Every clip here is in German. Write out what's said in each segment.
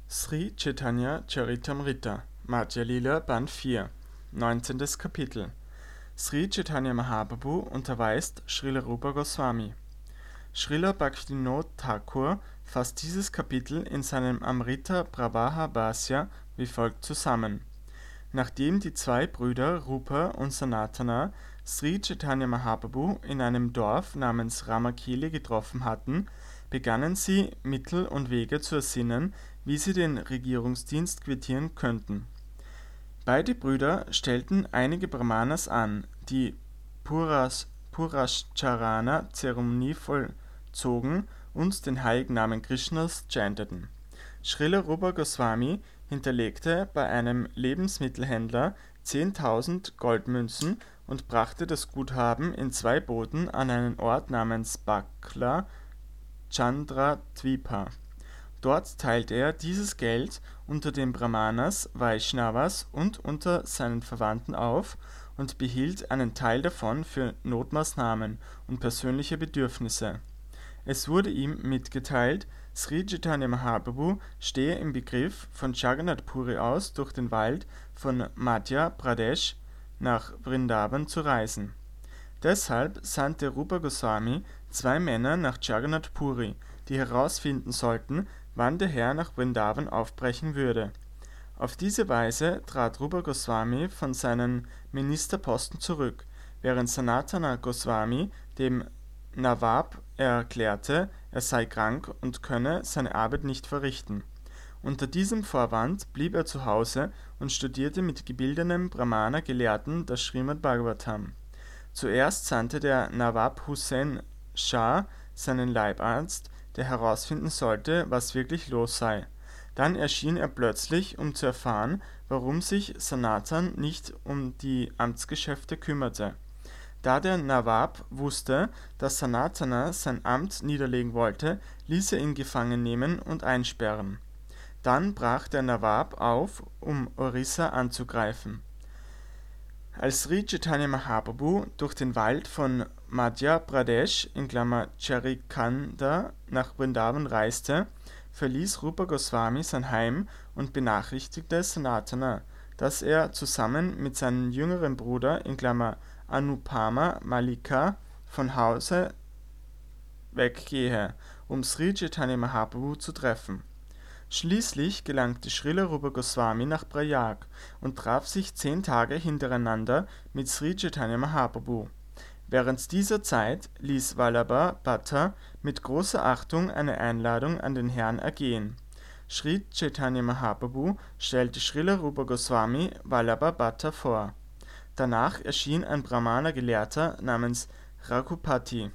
Sri Chaitanya Charitamrita, Madhya Lila, Band 4, 19. Kapitel. Sri Chaitanya Mahaprabhu unterweist Srila Rupa Goswami. Srila Bhaktivinoda Thakur fasst dieses Kapitel in seinem Amrita Pravaha Bhasya wie folgt zusammen. Nachdem die zwei Brüder Rupa und Sanatana Sri Chaitanya Mahaprabhu in einem Dorf namens Ramakeli getroffen hatten, begannen sie, Mittel und Wege zu ersinnen, wie sie den Regierungsdienst quittieren könnten. Beide Brüder stellten einige Brahmanas an, die Purascharana-Zeremonie vollzogen und den heiligen Namen Krishnas chanteten. Srila Rupa Goswami hinterlegte bei einem Lebensmittelhändler 10.000 Goldmünzen und brachte das Guthaben in 2 Booten an einen Ort namens Bakla Chandradvipa. Dort teilte er dieses Geld unter den Brahmanas, Vaishnavas und unter seinen Verwandten auf und behielt einen Teil davon für Notmaßnahmen und persönliche Bedürfnisse. Es wurde ihm mitgeteilt, Sri Chaitanya Mahaprabhu stehe im Begriff, von Jagannath Puri aus durch den Wald von Madhya Pradesh nach Vrindavan zu reisen. Deshalb sandte Rupa Goswami 2 Männer nach Jagannath Puri, die herausfinden sollten, wann der Herr nach Vrindavan aufbrechen würde. Auf diese Weise trat Rupa Goswami von seinen Ministerposten zurück, während Sanatana Goswami dem Nawab erklärte, er sei krank und könne seine Arbeit nicht verrichten. Unter diesem Vorwand blieb er zu Hause und studierte mit gebildetem Brahmana-Gelehrten das Srimad Bhagavatam. Zuerst sandte der Nawab Hussain Shah seinen Leibarzt, der herausfinden sollte, was wirklich los sei. Dann erschien er plötzlich, um zu erfahren, warum sich Sanatan nicht um die Amtsgeschäfte kümmerte. Da der Nawab wusste, dass Sanatana sein Amt niederlegen wollte, ließ er ihn gefangen nehmen und einsperren. Dann brach der Nawab auf, um Orissa anzugreifen. Als Sri Chaitanya Mahaprabhu durch den Wald von Madhya Pradesh (Charikanda) nach Vrindavan reiste, verließ Rupa Goswami sein Heim und benachrichtigte Sanatana, dass er zusammen mit seinem jüngeren Bruder (Anupama Mallika) von Hause weggehe, um Sri Chaitanya Mahaprabhu zu treffen. Schließlich gelangte Srila Rupa Goswami nach Prayag und traf sich 10 Tage hintereinander mit Sri Chaitanya Mahaprabhu. Während dieser Zeit ließ Vallabha Bhatta mit großer Achtung eine Einladung an den Herrn ergehen. Sri Chaitanya Mahaprabhu stellte Srila Rupa Goswami Vallabha Bhatta vor. Danach erschien ein Brahmana-Gelehrter namens Raghupati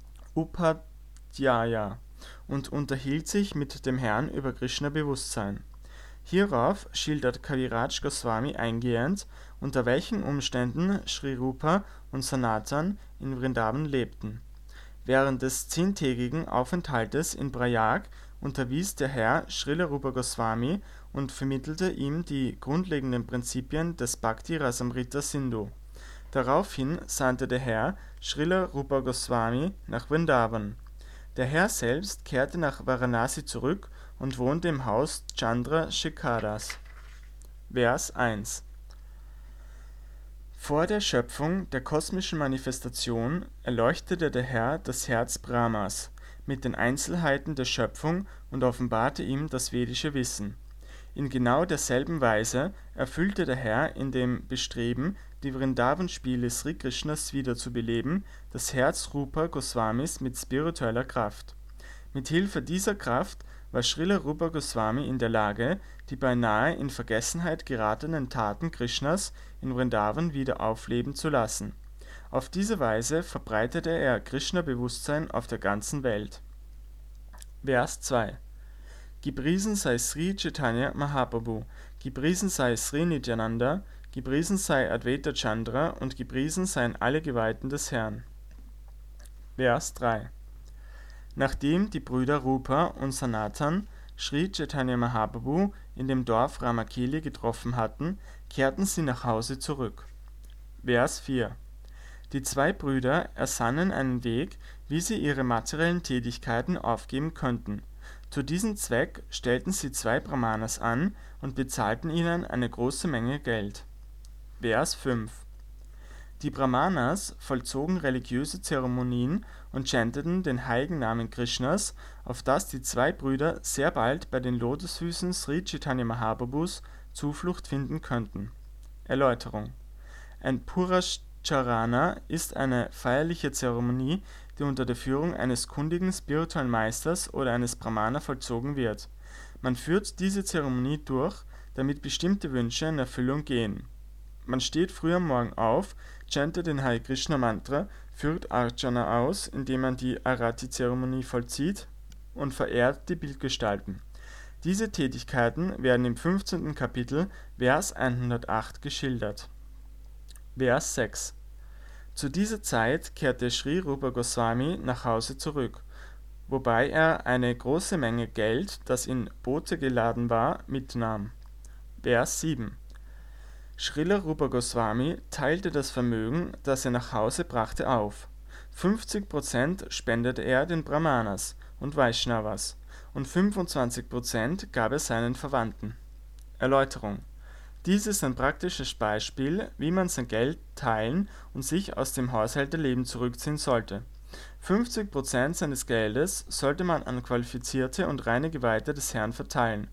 Upadhyaya und unterhielt sich mit dem Herrn über Krishna-Bewusstsein. Hierauf schildert Kaviraj Goswami eingehend, unter welchen Umständen Sri Rupa und Sanatan in Vrindavan lebten. Während des 10-tägigen Aufenthaltes in Prayag unterwies der Herr Srila Rupa Goswami und vermittelte ihm die grundlegenden Prinzipien des Bhakti Rasamrita Sindhu. Daraufhin sandte der Herr Srila Rupa Goswami nach Vrindavan. Der Herr selbst kehrte nach Varanasi zurück und wohnte im Haus Chandra Shekharas. Vers 1. Vor der Schöpfung der kosmischen Manifestation erleuchtete der Herr das Herz Brahmas mit den Einzelheiten der Schöpfung und offenbarte ihm das vedische Wissen. In genau derselben Weise erfüllte der Herr in dem Bestreben, die Vrindavan-Spiele Sri Krishnas wiederzubeleben, das Herz Rupa Goswamis mit spiritueller Kraft. Mit Hilfe dieser Kraft war Srila Rupa Goswami in der Lage, die beinahe in Vergessenheit geratenen Taten Krishnas in Vrindavan wieder aufleben zu lassen. Auf diese Weise verbreitete er Krishna-Bewusstsein auf der ganzen Welt. Vers 2. Gepriesen sei Sri Chaitanya Mahaprabhu, gepriesen sei Sri Nityananda, gepriesen sei Advaita Chandra und gepriesen seien alle Geweihten des Herrn. Vers 3. Nachdem die Brüder Rupa und Sanatan Sri Chaitanya Mahaprabhu in dem Dorf Ramakeli getroffen hatten, kehrten sie nach Hause zurück. Vers 4. Die 2 Brüder ersannen einen Weg, wie sie ihre materiellen Tätigkeiten aufgeben könnten. Zu diesem Zweck stellten sie 2 Brahmanas an und bezahlten ihnen eine große Menge Geld. Vers 5. Die Brahmanas vollzogen religiöse Zeremonien und chanteten den heiligen Namen Krishnas, auf dass die 2 Brüder sehr bald bei den Lotosfüßen Sri Chaitanya Mahaprabhus Zuflucht finden könnten. Erläuterung: Ein Purashcharana ist eine feierliche Zeremonie, die unter der Führung eines kundigen spirituellen Meisters oder eines Brahmana vollzogen wird. Man führt diese Zeremonie durch, damit bestimmte Wünsche in Erfüllung gehen. Man steht früh am Morgen auf, chantet den Hare Krishna Mantra, führt Archana aus, indem man die Arati-Zeremonie vollzieht, und verehrt die Bildgestalten. Diese Tätigkeiten werden im 15. Kapitel, Vers 108 geschildert. Vers 6. Zu dieser Zeit kehrte Sri Rupa Goswami nach Hause zurück, wobei er eine große Menge Geld, das in Boote geladen war, mitnahm. Vers 7. Srila Rupa Goswami teilte das Vermögen, das er nach Hause brachte, auf. 50% spendete er den Brahmanas und Vaishnavas und 25% gab er seinen Verwandten. Erläuterung: Dies ist ein praktisches Beispiel, wie man sein Geld teilen und sich aus dem Haushälterleben zurückziehen sollte. 50% seines Geldes sollte man an qualifizierte und reine Geweihte des Herrn verteilen,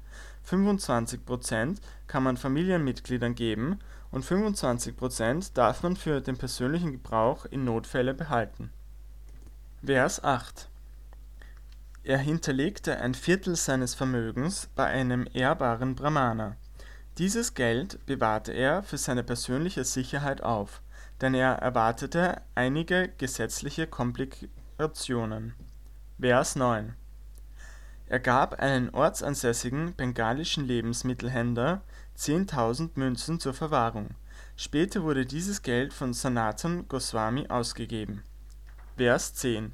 25% kann man Familienmitgliedern geben und 25% darf man für den persönlichen Gebrauch in Notfällen behalten. Vers 8. Er hinterlegte ein Viertel seines Vermögens bei einem ehrbaren Brahmana. Dieses Geld bewahrte er für seine persönliche Sicherheit auf, denn er erwartete einige gesetzliche Komplikationen. Vers 9. Er gab einen ortsansässigen bengalischen Lebensmittelhändler 10.000 Münzen zur Verwahrung. Später wurde dieses Geld von Sanatan Goswami ausgegeben. Vers 10.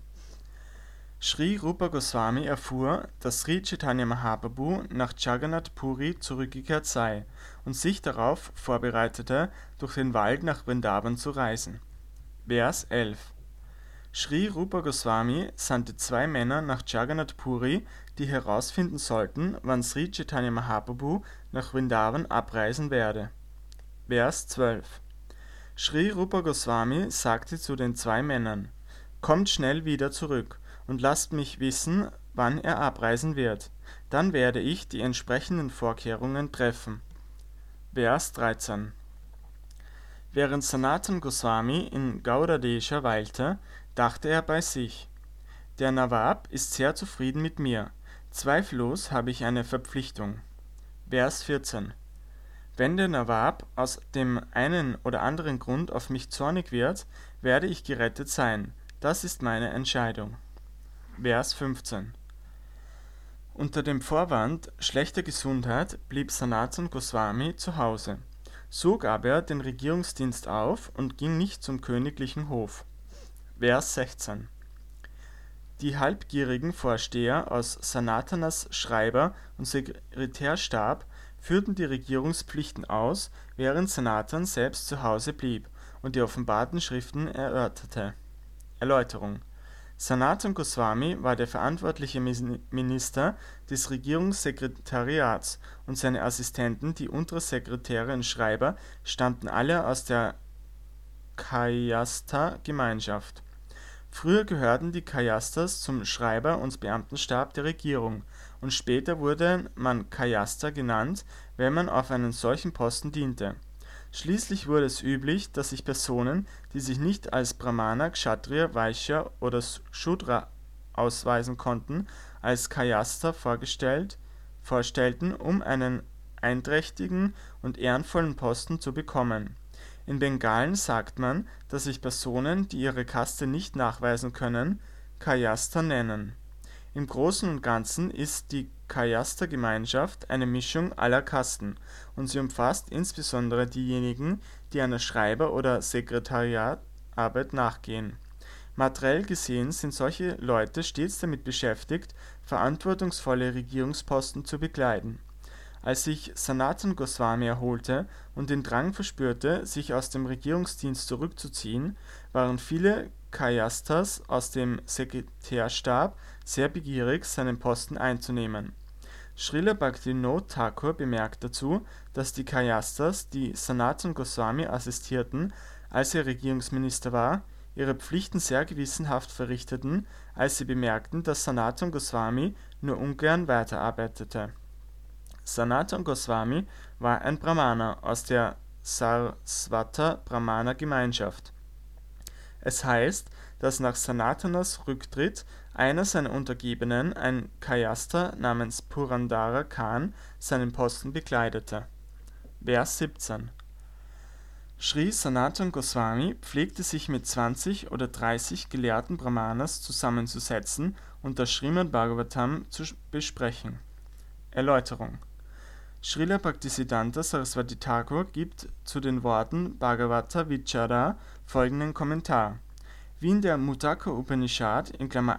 Sri Rupa Goswami erfuhr, dass Sri Chaitanya Mahaprabhu nach Jagannath Puri zurückgekehrt sei und sich darauf vorbereitete, durch den Wald nach Vrindavan zu reisen. Vers 11. Sri Rupa Goswami sandte 2 Männer nach Jagannath Puri, die herausfinden sollten, wann Sri Chaitanya Mahaprabhu nach Vrindavan abreisen werde. Vers 12. Sri Rupa Goswami sagte zu den 2 Männern: Kommt schnell wieder zurück und lasst mich wissen, wann er abreisen wird. Dann werde ich die entsprechenden Vorkehrungen treffen. Vers 13. Während Sanatan Goswami in Gauda-Desha weilte, dachte er bei sich: Der Nawab ist sehr zufrieden mit mir. Zweifellos habe ich eine Verpflichtung. Vers 14. Wenn der Nawab aus dem einen oder anderen Grund auf mich zornig wird, werde ich gerettet sein. Das ist meine Entscheidung. Vers 15. Unter dem Vorwand schlechter Gesundheit blieb Sanatan Goswami zu Hause. So gab er den Regierungsdienst auf und ging nicht zum königlichen Hof. Vers 16. Die halbgierigen Vorsteher aus Sanatanas Schreiber- und Sekretärstab führten die Regierungspflichten aus, während Sanatan selbst zu Hause blieb und die offenbarten Schriften erörterte. Erläuterung: Sanatan Goswami war der verantwortliche Minister des Regierungssekretariats und seine Assistenten, die Untersekretäre und Schreiber, stammten alle aus der Kayastha-Gemeinschaft. Früher gehörten die Kayasthas zum Schreiber- und Beamtenstab der Regierung und später wurde man Kayastha genannt, wenn man auf einen solchen Posten diente. Schließlich wurde es üblich, dass sich Personen, die sich nicht als Brahmana, Kshatriya, Vaishya oder Shudra ausweisen konnten, als Kayastha vorstellten, um einen einträchtigen und ehrenvollen Posten zu bekommen. In Bengalen sagt man, dass sich Personen, die ihre Kaste nicht nachweisen können, Kayastha nennen. Im Großen und Ganzen ist die Kayastha-Gemeinschaft eine Mischung aller Kasten und sie umfasst insbesondere diejenigen, die einer Schreiber- oder Sekretariatarbeit nachgehen. Materiell gesehen sind solche Leute stets damit beschäftigt, verantwortungsvolle Regierungsposten zu bekleiden. Als sich Sanatan Goswami erholte und den Drang verspürte, sich aus dem Regierungsdienst zurückzuziehen, waren viele Kayasthas aus dem Sekretärstab sehr begierig, seinen Posten einzunehmen. Srila Bhaktivinoda Thakur bemerkt dazu, dass die Kayasthas, die Sanatana Goswami assistierten, als er Regierungsminister war, ihre Pflichten sehr gewissenhaft verrichteten, als sie bemerkten, dass Sanatana Goswami nur ungern weiterarbeitete. Sanatana Goswami war ein Brahmana aus der Sarasvata Brahmana Gemeinschaft. Es heißt, dass nach Sanatanas Rücktritt einer seiner Untergebenen, ein Kayastha namens Purandara Khan, seinen Posten bekleidete. Vers 17. Sri Sanatana Goswami pflegte sich mit 20 oder 30 gelehrten Brahmanas zusammenzusetzen und das Srimad Bhagavatam zu besprechen. Erläuterung. Srila Bhaktisiddhanta Saraswati Thakur gibt zu den Worten Bhagavata Vichara folgenden Kommentar. Wie in der Mundaka Upanishad in Klammer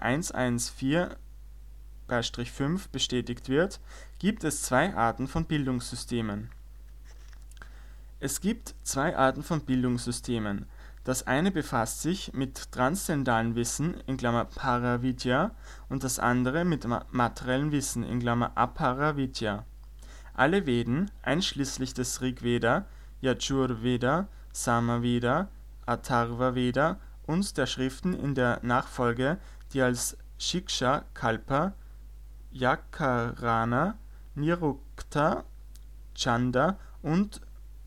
114-5 bestätigt wird, gibt es zwei Arten von Bildungssystemen. Es gibt zwei Arten von Bildungssystemen. Das eine befasst sich mit transzendentalen Wissen in Klammer Paravidya und das andere mit materiellem Wissen in Klammer Aparavidya. Alle Veden, einschließlich des Rigveda, Yajurveda, Samaveda, Atharva Veda und der Schriften in der Nachfolge, die als Shiksha, Kalpa, Vyakarana, Nirukta, Chanda und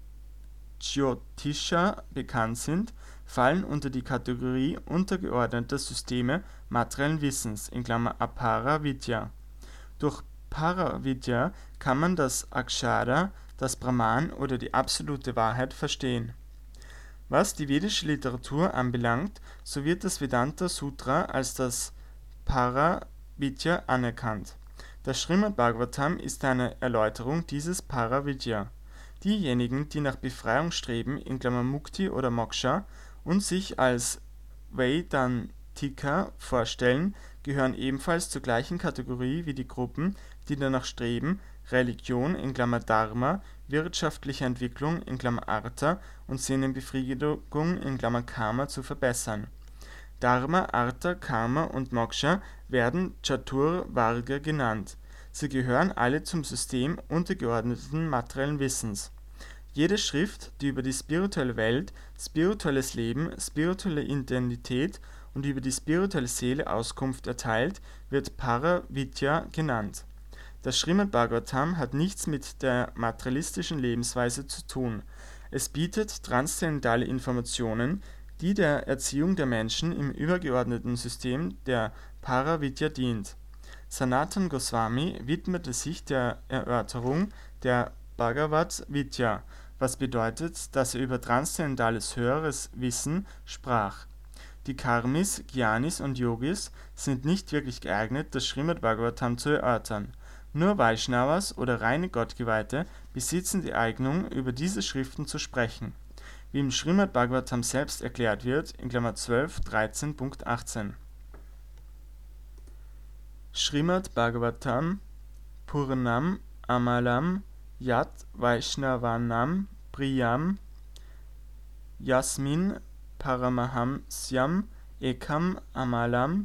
Jyotisha bekannt sind, fallen unter die Kategorie untergeordneter Systeme materiellen Wissens in Klammer Apara Vidya. Durch Paravidya kann man das Akshara, das Brahman oder die absolute Wahrheit verstehen. Was die vedische Literatur anbelangt, so wird das Vedanta Sutra als das Paravidya anerkannt. Das Srimad Bhagavatam ist eine Erläuterung dieses Paravidya. Diejenigen, die nach Befreiung streben in Klammer Mukti oder Moksha und sich als Vedantika vorstellen, gehören ebenfalls zur gleichen Kategorie wie die Gruppen, die danach streben, Religion in Klammer Dharma, wirtschaftliche Entwicklung in Klammer Artha und Sinnenbefriedigung in Klammer Karma zu verbessern. Dharma, Artha, Karma und Moksha werden Chatur Varga genannt. Sie gehören alle zum System untergeordneten materiellen Wissens. Jede Schrift, die über die spirituelle Welt, spirituelles Leben, spirituelle Identität und über die spirituelle Seele Auskunft erteilt, wird Paravidya genannt. Das Srimad Bhagavatam hat nichts mit der materialistischen Lebensweise zu tun. Es bietet transzendentale Informationen, die der Erziehung der Menschen im übergeordneten System der Paravidya dient. Sanatana Goswami widmete sich der Erörterung der Bhagavad Vidya, was bedeutet, dass er über transzendentales höheres Wissen sprach. Die Karmis, Gyanis und Yogis sind nicht wirklich geeignet, das Srimad Bhagavatam zu erörtern. Nur Vaishnavas oder reine Gottgeweihte besitzen die Eignung, über diese Schriften zu sprechen, wie im Srimad Bhagavatam selbst erklärt wird, in Klammer 12, 13.18. Srimad Bhagavatam Purnam Amalam Yat Vaishnavanam Priyam Yasmin Paramahamsyam Ekam Amalam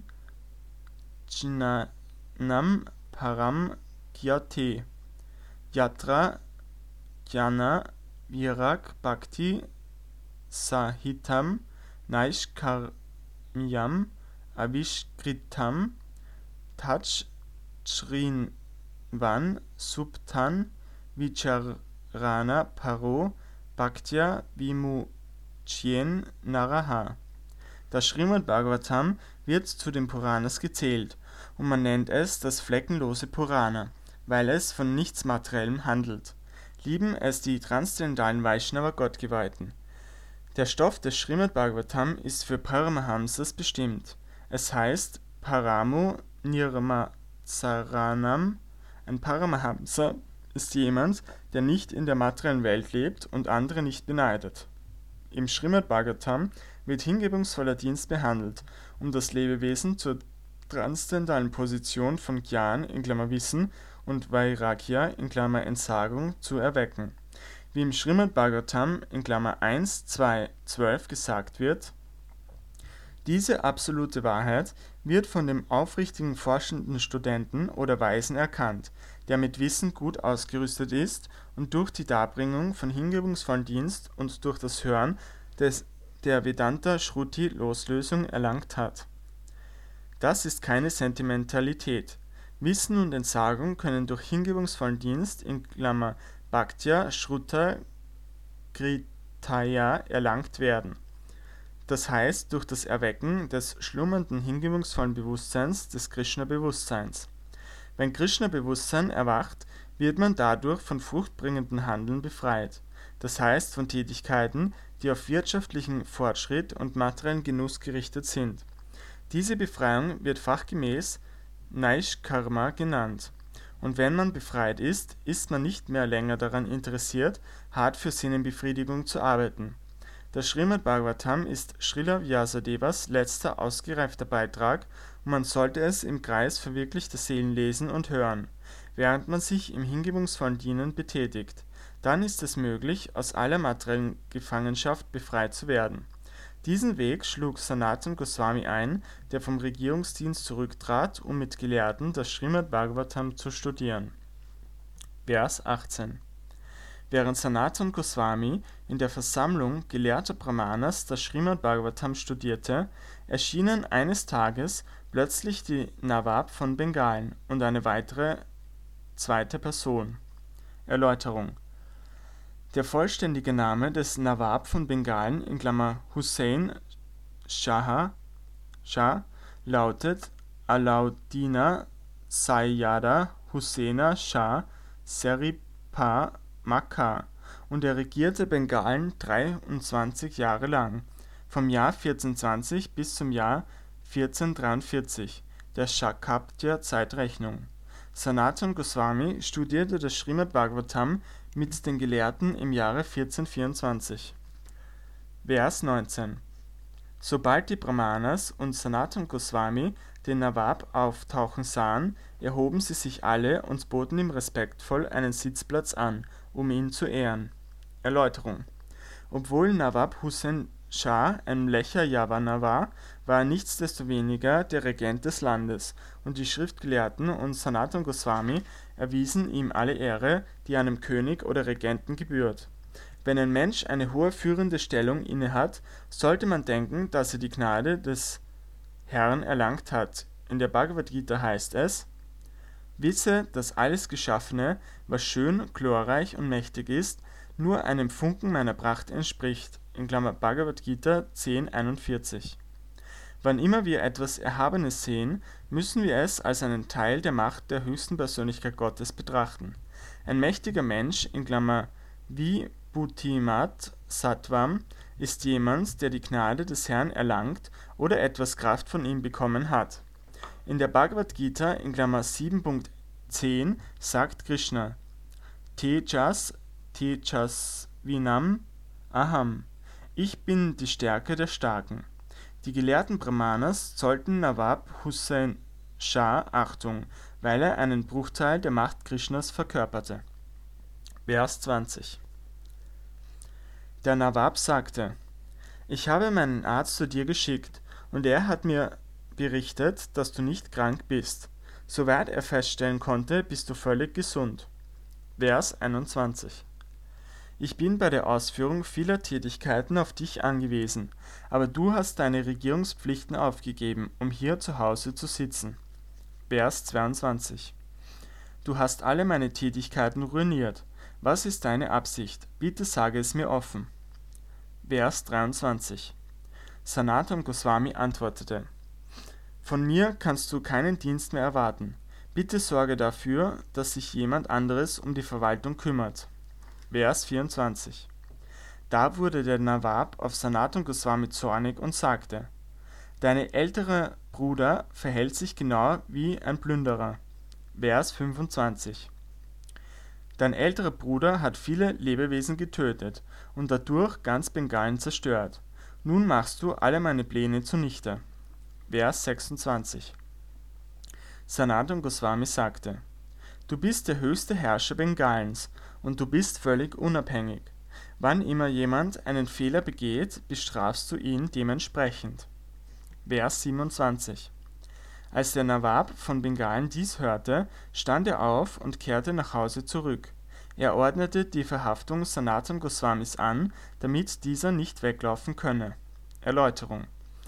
Jnanam Param Gyate Yatra Jnana Virag Bhakti Sahitam Naishkarmyam Avishkritam Taj Shrinvan Subtan Vicharana Paro Bhaktya Vimuchyen Naraha. Das Srimad Bhagavatam wird zu den Puranas gezählt und man nennt es das fleckenlose Purana, weil es von nichts Materiellem handelt. Lieben es die transzendentalen Vaishnava Gottgeweihten. Der Stoff des Srimad Bhagavatam ist für Paramahamsas bestimmt. Es heißt Paramo Nirmasaranam. Ein Paramahamsa ist jemand, der nicht in der materiellen Welt lebt und andere nicht beneidet. Im Srimad Bhagavatam wird hingebungsvoller Dienst behandelt, um das Lebewesen zur transzendentalen Position von Gyan in Klammer Wissen und Vairagya in Klammer Entsagung zu erwecken. Wie im Srimad Bhagavatam in Klammer 1, 2, 12 gesagt wird, Diese absolute Wahrheit wird von dem aufrichtigen forschenden Studenten oder Weisen erkannt, der mit Wissen gut ausgerüstet ist und durch die Darbringung von hingebungsvollen Dienst und durch das Hören der Vedanta-Shruti-Loslösung erlangt hat. Das ist keine Sentimentalität. Wissen und Entsagung können durch hingebungsvollen Dienst (Bhaktya Shruta Kritaya) erlangt werden, das heißt durch das Erwecken des schlummernden hingebungsvollen Bewusstseins des Krishna-Bewusstseins. Wenn Krishna-Bewusstsein erwacht, wird man dadurch von fruchtbringendem Handeln befreit, das heißt von Tätigkeiten, die auf wirtschaftlichen Fortschritt und materiellen Genuss gerichtet sind. Diese Befreiung wird fachgemäß Naishkarma genannt. Und wenn man befreit ist, ist man nicht mehr länger daran interessiert, hart für Sinnenbefriedigung zu arbeiten. Das Srimad Bhagavatam ist Srila Vyasadevas letzter ausgereifter Beitrag und man sollte es im Kreis verwirklichter Seelen lesen und hören, während man sich im hingebungsvollen Dienen betätigt. Dann ist es möglich, aus aller materiellen Gefangenschaft befreit zu werden. Diesen Weg schlug Sanatana Goswami ein, der vom Regierungsdienst zurücktrat, um mit Gelehrten das Srimad Bhagavatam zu studieren. Vers 18. Während Sanatana Goswami in der Versammlung gelehrter Brahmanas das Srimad Bhagavatam studierte, erschienen eines Tages plötzlich die Nawab von Bengalen und eine weitere zweite Person. Erläuterung: Der vollständige Name des Nawab von Bengalen (Hussein Shah) lautet Alauddina Sayyada Hussaina Shah Seripa Makka und er regierte Bengalen 23 Jahre lang, vom Jahr 1420 bis zum Jahr 1443 der Shakabdya-Zeitrechnung. Sanatana Goswami studierte das Srimad Bhagavatam mit den Gelehrten im Jahre 1424. Vers 19. Sobald die Brahmanas und Sanatana Goswami den Nawab auftauchen sahen, erhoben sie sich alle und boten ihm respektvoll einen Sitzplatz an, um ihn zu ehren. Erläuterung: Obwohl Nawab Hussain Shah ein Mlecha Yavana war, war er nichtsdestoweniger der Regent des Landes, und die Schriftgelehrten und Sanatana Goswami erwiesen ihm alle Ehre, die einem König oder Regenten gebührt. Wenn ein Mensch eine hohe führende Stellung innehat, sollte man denken, dass er die Gnade des Herrn erlangt hat. In der Bhagavad Gita heißt es: Wisse, dass alles Geschaffene, was schön, glorreich und mächtig ist, nur einem Funken meiner Pracht entspricht. Bhagavad Gita 10,41. Wann immer wir etwas Erhabenes sehen, müssen wir es als einen Teil der Macht der höchsten Persönlichkeit Gottes betrachten. Ein mächtiger Mensch Vibhutimat Sattvam ist jemand, der die Gnade des Herrn erlangt oder etwas Kraft von ihm bekommen hat. In der Bhagavad Gita 7.10 sagt Krishna: Tejas Tejasvinam Aham. Ich bin die Stärke der Starken. Die gelehrten Brahmanas zollten Nawab Hussain Shah Achtung, weil er einen Bruchteil der Macht Krishnas verkörperte. Vers 20. Der Nawab sagte: Ich habe meinen Arzt zu dir geschickt, und er hat mir berichtet, dass du nicht krank bist. Soweit er feststellen konnte, bist du völlig gesund. Vers 21. Ich bin bei der Ausführung vieler Tätigkeiten auf dich angewiesen, aber du hast deine Regierungspflichten aufgegeben, um hier zu Hause zu sitzen. Vers 22. Du hast alle meine Tätigkeiten ruiniert. Was ist deine Absicht? Bitte sage es mir offen. Vers 23. Sanatana Goswami antwortete: Von mir kannst du keinen Dienst mehr erwarten. Bitte sorge dafür, dass sich jemand anderes um die Verwaltung kümmert. Vers 24. Da wurde der Nawab auf Sanatana Goswami zornig und sagte: Dein älterer Bruder verhält sich genau wie ein Plünderer. Vers 25. Dein älterer Bruder hat viele Lebewesen getötet und dadurch ganz Bengalen zerstört. Nun machst du alle meine Pläne zunichte. Vers 26. Sanatana Goswami sagte: Du bist der höchste Herrscher Bengalens und du bist völlig unabhängig. Wann immer jemand einen Fehler begeht, bestrafst du ihn dementsprechend. Vers 27. Als der Nawab von Bengalen dies hörte, stand er auf und kehrte nach Hause zurück. Er ordnete die Verhaftung Sanatan Goswamis an, damit dieser nicht weglaufen könne. Erläuterung: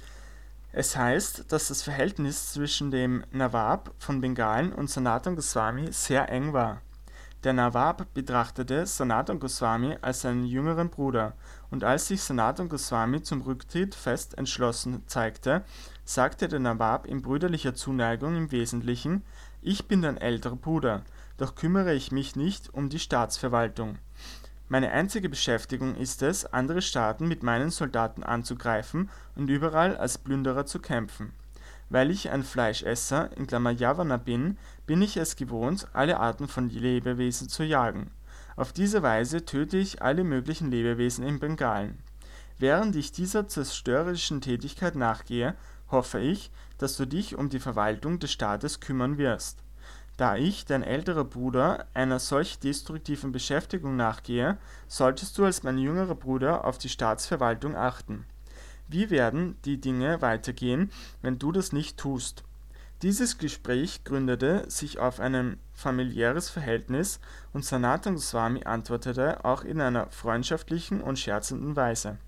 Es heißt, dass das Verhältnis zwischen dem Nawab von Bengalen und Sanatan Goswami sehr eng war. Der Nawab betrachtete Sanatan Goswami als seinen jüngeren Bruder, und als sich Sanatan Goswami zum Rücktritt fest entschlossen zeigte, sagte der Nawab in brüderlicher Zuneigung im Wesentlichen: Ich bin dein älterer Bruder, doch kümmere ich mich nicht um die Staatsverwaltung. Meine einzige Beschäftigung ist es, andere Staaten mit meinen Soldaten anzugreifen und überall als Plünderer zu kämpfen. Weil ich ein Fleischesser (Yavana) bin, bin ich es gewohnt, alle Arten von Lebewesen zu jagen. Auf diese Weise töte ich alle möglichen Lebewesen in Bengalen. Während ich dieser zerstörerischen Tätigkeit nachgehe, hoffe ich, dass du dich um die Verwaltung des Staates kümmern wirst. Da ich, dein älterer Bruder, einer solch destruktiven Beschäftigung nachgehe, solltest du als mein jüngerer Bruder auf die Staatsverwaltung achten. Wie werden die Dinge weitergehen, wenn du das nicht tust? Dieses Gespräch gründete sich auf ein familiäres Verhältnis, und Sanatan Goswami antwortete auch in einer freundschaftlichen und scherzenden Weise.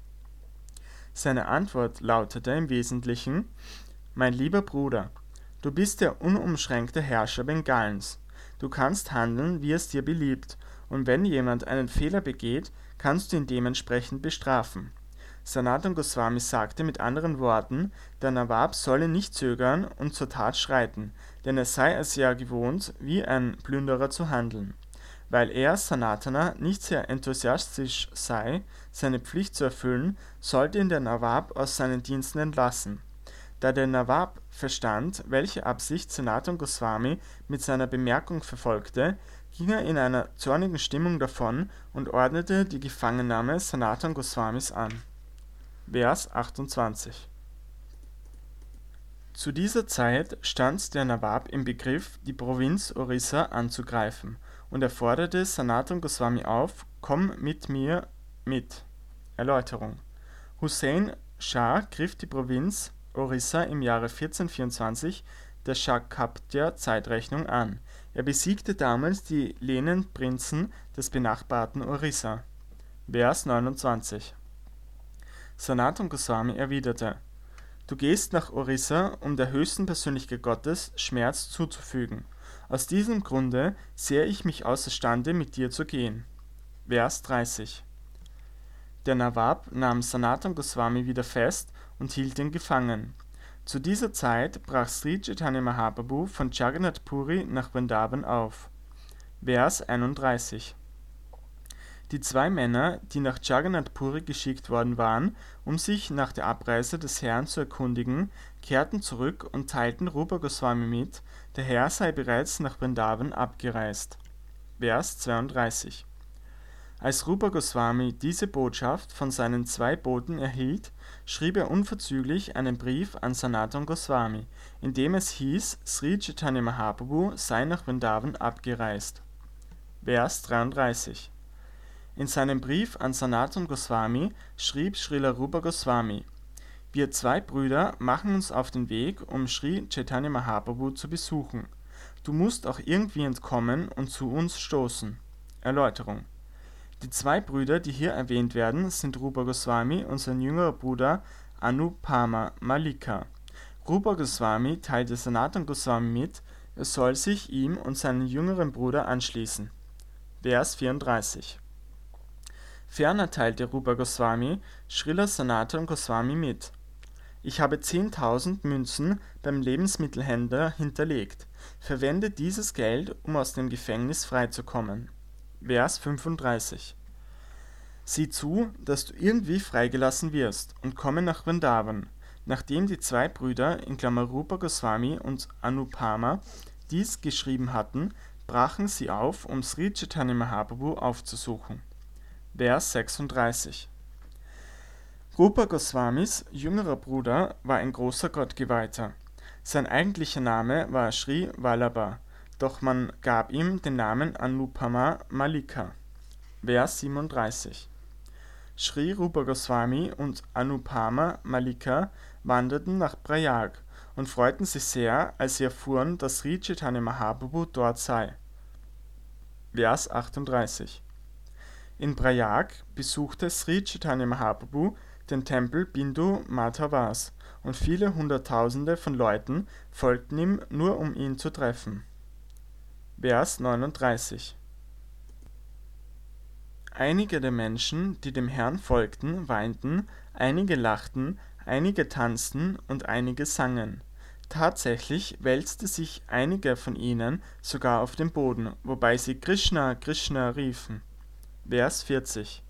Seine Antwort lautete im Wesentlichen: Mein lieber Bruder, du bist der unumschränkte Herrscher Bengalens. Du kannst handeln, wie es dir beliebt, und wenn jemand einen Fehler begeht, kannst du ihn dementsprechend bestrafen. Sanatan Goswami sagte mit anderen Worten, der Nawab solle nicht zögern und zur Tat schreiten, denn er sei es ja gewohnt, wie ein Plünderer zu handeln. Weil er, Sanatana, nicht sehr enthusiastisch sei, seine Pflicht zu erfüllen, sollte ihn der Nawab aus seinen Diensten entlassen. Da der Nawab verstand, welche Absicht Sanatan Goswami mit seiner Bemerkung verfolgte, ging er in einer zornigen Stimmung davon und ordnete die Gefangennahme Sanatan Goswamis an. Vers 28. Zu dieser Zeit stand der Nawab im Begriff, die Provinz Orissa anzugreifen, und er forderte Sanatan Goswami auf: Komm mit mir mit. Erläuterung: Hussein Schah griff die Provinz Orissa im Jahre 1424 der Shakaptya-Zeitrechnung an. Er besiegte damals die Lenen-Prinzen des benachbarten Orissa. Vers 29. Sanatan Goswami erwiderte: Du gehst nach Orissa, um der höchsten Persönlichkeit Gottes Schmerz zuzufügen. Aus diesem Grunde sehe ich mich außerstande, mit dir zu gehen. Vers 30. Der Nawab nahm Sanatan Goswami wieder fest und hielt ihn gefangen. Zu dieser Zeit brach Sri Chaitanya Mahaprabhu von Jagannath Puri nach Vrindavan auf. Vers 31. Die zwei Männer, die nach Jagannath Puri geschickt worden waren, um sich nach der Abreise des Herrn zu erkundigen, kehrten zurück und teilten Rupa Goswami mit, der Herr sei bereits nach Vrindavan abgereist. Vers 32. Als Rupa Goswami diese Botschaft von seinen zwei Boten erhielt, schrieb er unverzüglich einen Brief an Sanatan Goswami, in dem es hieß, Sri Chaitanya Mahaprabhu sei nach Vrindavan abgereist. Vers 33. In seinem Brief an Sanatan Goswami schrieb Srila Rupa Goswami: Wir zwei Brüder machen uns auf den Weg, um Sri Chaitanya Mahaprabhu zu besuchen. Du musst auch irgendwie entkommen und zu uns stoßen. Erläuterung: Die zwei Brüder, die hier erwähnt werden, sind Rupa Goswami und sein jüngerer Bruder Anupama Mallika. Rupa Goswami teilte Sanatan Goswami mit, er soll sich ihm und seinem jüngeren Bruder anschließen. Vers 34. Ferner teilte Rupa Goswami Srila Sanatan Goswami mit: Ich habe 10.000 Münzen beim Lebensmittelhändler hinterlegt. Verwende dieses Geld, um aus dem Gefängnis freizukommen. Vers 35. Sieh zu, dass du irgendwie freigelassen wirst, und komme nach Vrindavan. Nachdem die zwei Brüder (Rupa Goswami und Anupama) dies geschrieben hatten, brachen sie auf, um Sri Chaitanya Mahaprabhu aufzusuchen. Vers 36. Rupa Goswamis jüngerer Bruder war ein großer Gottgeweihter. Sein eigentlicher Name war Sri Vallabha, doch man gab ihm den Namen Anupama Mallika. Vers 37. Sri Rupa Goswami und Anupama Mallika wanderten nach Prayag und freuten sich sehr, als sie erfuhren, dass Sri Chaitanya Mahaprabhu dort sei. Vers 38. In Prayag besuchte Sri Chaitanya Mahaprabhu den Tempel Bindu Madhavas und viele Hunderttausende von Leuten folgten ihm, nur um ihn zu treffen. Vers 39. Einige der Menschen, die dem Herrn folgten, weinten, einige lachten, einige tanzten und einige sangen. Tatsächlich wälzte sich einige von ihnen sogar auf den Boden, wobei sie Krishna, Krishna riefen. Vers 40.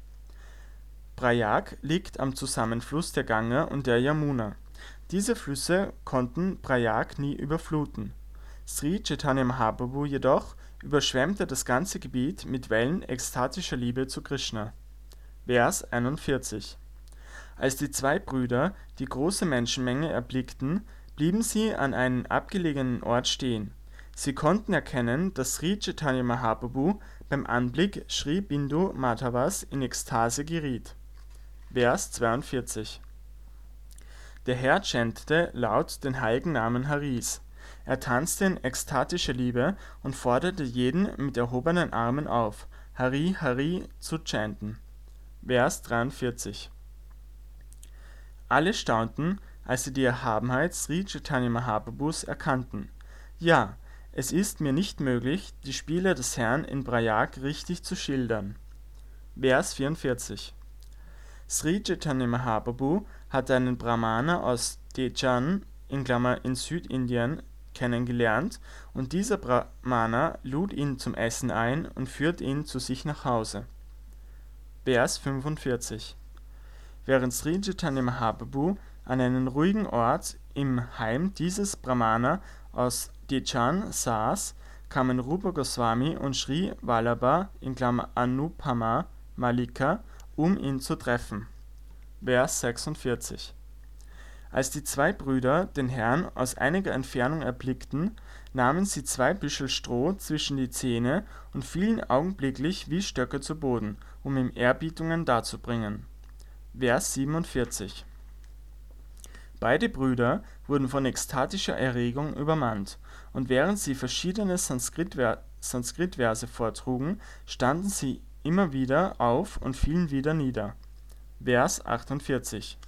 Prayag liegt am Zusammenfluss der Ganga und der Yamuna. Diese Flüsse konnten Prayag nie überfluten. Sri Chaitanya Mahaprabhu jedoch überschwemmte das ganze Gebiet mit Wellen ekstatischer Liebe zu Krishna. Vers 41. Als die zwei Brüder die große Menschenmenge erblickten, blieben sie an einem abgelegenen Ort stehen. Sie konnten erkennen, dass Sri Chaitanya Mahaprabhu beim Anblick Sri Bindu Madhavas in Ekstase geriet. Vers 42. Der Herr chantete laut den heiligen Namen Haris. Er tanzte in ekstatischer Liebe und forderte jeden mit erhobenen Armen auf, Hari Hari zu chanten. Vers 43. Alle staunten, als sie die Erhabenheit Sri Chaitanya Mahaprabhus erkannten. Ja, es ist mir nicht möglich, die Spiele des Herrn in Prayag richtig zu schildern. Vers 44. Sri Chaitanya Mahaprabhu hatte einen Brahmana aus Deccan in Südindien kennengelernt und dieser Brahmana lud ihn zum Essen ein und führte ihn zu sich nach Hause. Vers 45. Während Sri Chaitanya Mahaprabhu an einem ruhigen Ort im Heim dieses Brahmana aus Deccan saß, kamen Rupa Goswami und Sri Vallabha (Anupama Mallika), um ihn zu treffen. Vers 46. Als die zwei Brüder den Herrn aus einiger Entfernung erblickten, nahmen sie 2 Büschel Stroh zwischen die Zähne und fielen augenblicklich wie Stöcke zu Boden, um ihm Erbietungen darzubringen. Vers 47. Beide Brüder wurden von ekstatischer Erregung übermannt, und während sie verschiedene Sanskrit-Verse vortrugen, standen sie immer wieder auf und fielen wieder nieder. Vers 48.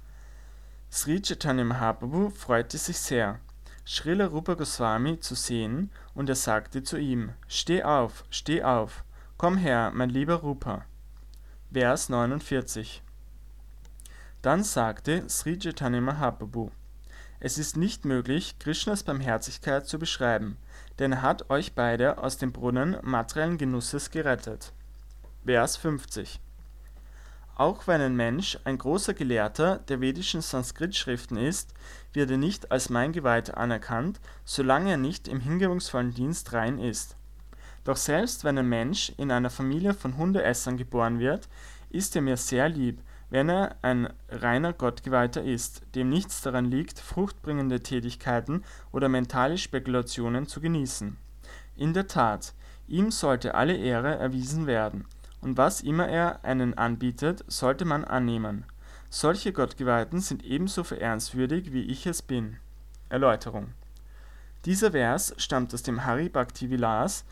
Sri Chaitanya Mahaprabhu freute sich sehr, Srila Rupa Goswami zu sehen, und er sagte zu ihm: Steh auf, komm her, mein lieber Rupa. Vers 49. Dann sagte Sri Chaitanya Mahaprabhu: Es ist nicht möglich, Krishnas Barmherzigkeit zu beschreiben, denn er hat euch beide aus dem Brunnen materiellen Genusses gerettet. Vers 50. Auch wenn ein Mensch ein großer Gelehrter der vedischen Sanskrit-Schriften ist, wird er nicht als mein Geweihter anerkannt, solange er nicht im hingebungsvollen Dienst rein ist. Doch selbst wenn ein Mensch in einer Familie von Hundeessern geboren wird, ist er mir sehr lieb, wenn er ein reiner Gottgeweihter ist, dem nichts daran liegt, fruchtbringende Tätigkeiten oder mentale Spekulationen zu genießen. In der Tat, ihm sollte alle Ehre erwiesen werden, und was immer er einen anbietet, sollte man annehmen. Solche Gottgeweihten sind ebenso verehrenswürdig, wie ich es bin. Erläuterung. Dieser Vers stammt aus dem Hari Bhakti Vilas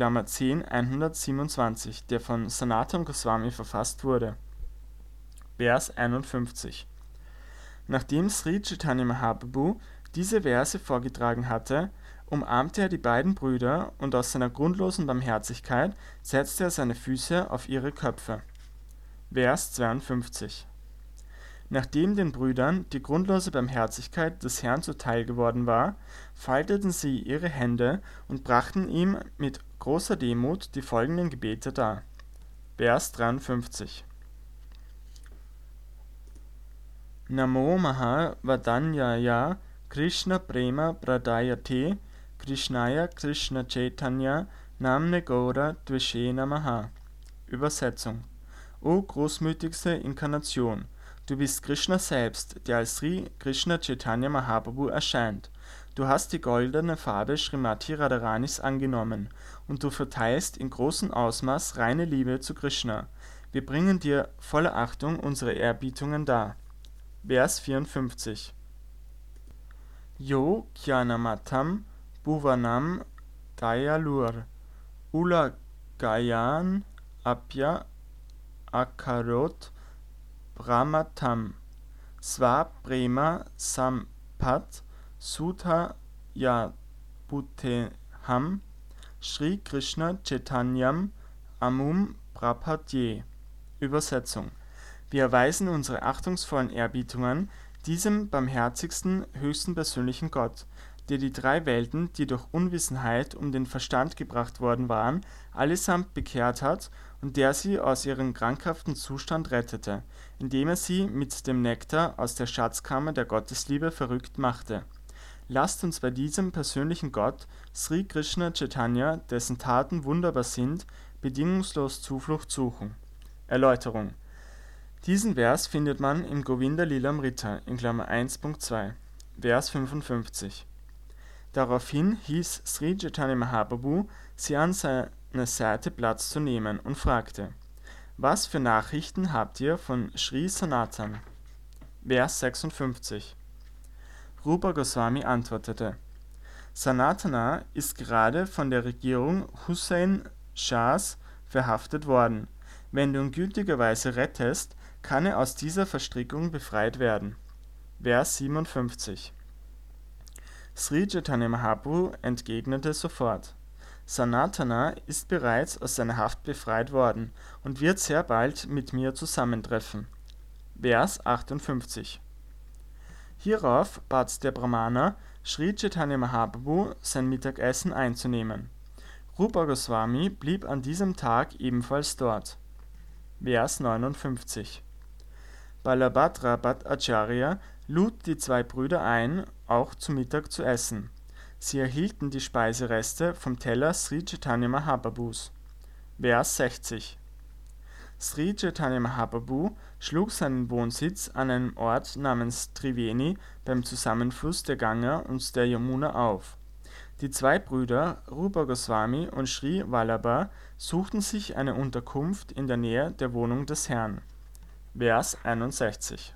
(10.127), der von Sanatana Goswami verfasst wurde. Vers 51. Nachdem Sri Chaitanya Mahaprabhu diese Verse vorgetragen hatte, umarmte er die beiden Brüder und aus seiner grundlosen Barmherzigkeit setzte er seine Füße auf ihre Köpfe. Vers 52. Nachdem den Brüdern die grundlose Barmherzigkeit des Herrn zuteil geworden war, falteten sie ihre Hände und brachten ihm mit großer Demut die folgenden Gebete dar. Vers 53. Namo Maha Vadanyaya Krishna Prema Pradayate Krishnaya Krishna Chaitanya Namne Gaura Dveshe Namaha. Übersetzung: O großmütigste Inkarnation, du bist Krishna selbst, der als Sri Krishna Chaitanya Mahaprabhu erscheint. Du hast die goldene Farbe Srimati Radharanis angenommen, und du verteilst in großem Ausmaß reine Liebe zu Krishna. Wir bringen dir voller Achtung unsere Erbietungen dar. Vers 54. Yo Kyanamatam Bhuvanam Dayalur Ula Gayan Apya Akarot Brahmatam Sva Prema Sampat Sudha Yabuteham Shri Krishna Chaitanyam Amum Prapadye. Übersetzung: Wir erweisen unsere achtungsvollen Erbietungen diesem barmherzigsten, höchsten persönlichen Gott, der die drei Welten, die durch Unwissenheit um den Verstand gebracht worden waren, allesamt bekehrt hat und der sie aus ihrem krankhaften Zustand rettete, indem er sie mit dem Nektar aus der Schatzkammer der Gottesliebe verrückt machte. Lasst uns bei diesem persönlichen Gott, Sri Krishna Chaitanya, dessen Taten wunderbar sind, bedingungslos Zuflucht suchen. Erläuterung: Diesen Vers findet man im Govinda Lilamrita (1.2), Vers 55. Daraufhin hieß Sri Chaitanya Mahaprabhu, sie an seiner Seite Platz zu nehmen und fragte: Was für Nachrichten habt ihr von Sri Sanatan? Vers 56. Rupa Goswami antwortete: Sanatana ist gerade von der Regierung Hussain Shahs verhaftet worden. Wenn du ihn gütigerweise rettest, kann er aus dieser Verstrickung befreit werden. Vers 57. Sri Chaitanya Mahaprabhu entgegnete sofort: Sanatana ist bereits aus seiner Haft befreit worden und wird sehr bald mit mir zusammentreffen. Vers 58. Hierauf bat der Brahmana Sri Chaitanya Mahaprabhu, sein Mittagessen einzunehmen. Rupa Goswami blieb an diesem Tag ebenfalls dort. Vers 59. Balabhadra Bhattacharya lud die zwei Brüder ein, auch zu Mittag zu essen. Sie erhielten die Speisereste vom Teller Sri Chaitanya Mahaprabhus. Vers 60. Sri Chaitanya Mahaprabhu schlug seinen Wohnsitz an einem Ort namens Triveni beim Zusammenfluss der Ganga und der Yamuna auf. Die zwei Brüder Rupa Goswami und Sri Vallabha suchten sich eine Unterkunft in der Nähe der Wohnung des Herrn. Vers 61.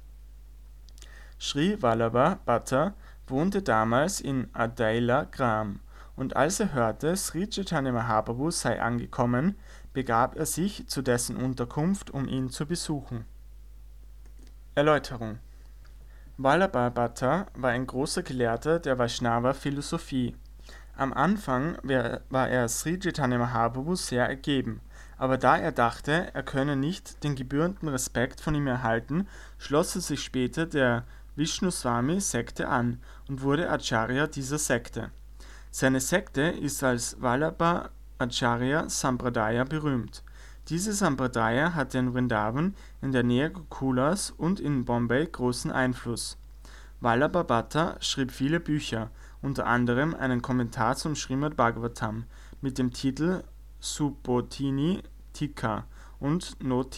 Sri Vallabha Bhatta wohnte damals in Adaila Gram, und als er hörte, Sri Chaitanya Mahaprabhu sei angekommen, begab er sich zu dessen Unterkunft, um ihn zu besuchen. Erläuterung: Vallabha Bhatta war ein großer Gelehrter der Vaishnava-Philosophie. Am Anfang war er Sri Chaitanya Mahaprabhu sehr ergeben, aber da er dachte, er könne nicht den gebührenden Respekt von ihm erhalten, schloss er sich später der Vishnuswami-Sekte an und wurde Acharya dieser Sekte. Seine Sekte ist als Vallabha Acharya Sampradaya berühmt. Diese Sampradaya hatte in Vrindavan, in der Nähe Gokulas und in Bombay großen Einfluss. Vallabha Bhatta schrieb viele Bücher, unter anderem einen Kommentar zum Srimad Bhagavatam mit dem Titel Subodhini Tika und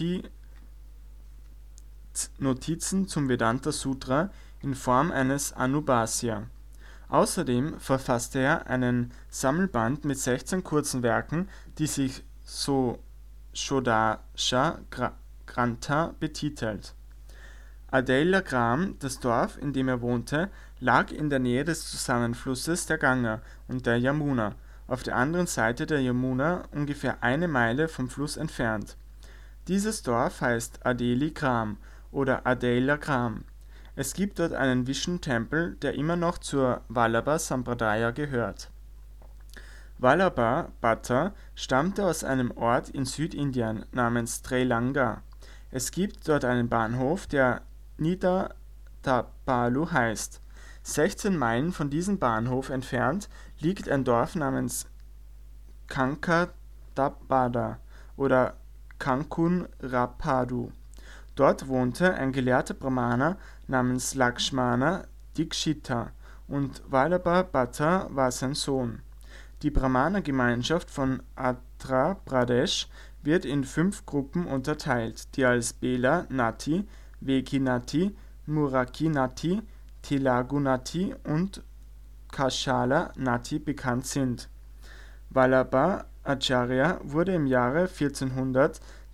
Notizen zum Vedanta Sutra in Form eines Anubhasya. Außerdem verfasste er einen Sammelband mit 16 kurzen Werken, die sich so Shodasha Grantha betitelt. Adaila Gram, das Dorf, in dem er wohnte, lag in der Nähe des Zusammenflusses der Ganga und der Yamuna, auf der anderen Seite der Yamuna ungefähr eine Meile vom Fluss entfernt. Dieses Dorf heißt Adeli Gram oder Adaila Gram. Es gibt dort einen Vishnu-Tempel, der immer noch zur Vallabha Sampradaya gehört. Vallabha Bhatta stammte aus einem Ort in Südindien namens Srilanga. Es gibt dort einen Bahnhof, der Nidatapalu heißt. 16 Meilen von diesem Bahnhof entfernt liegt ein Dorf namens Kankadapada oder Kankunrapadu. Dort wohnte ein gelehrter Brahmana namens Lakshmana Dikshita und Vallabha Bhatta war sein Sohn. Die Brahmana-Gemeinschaft von Andhra Pradesh wird in 5 Gruppen unterteilt, die als Bela Nati, Veki Nati, Muraki Nati, Telugu Nati und Kashala Nati bekannt sind. Vallabha Acharya wurde im Jahre 1400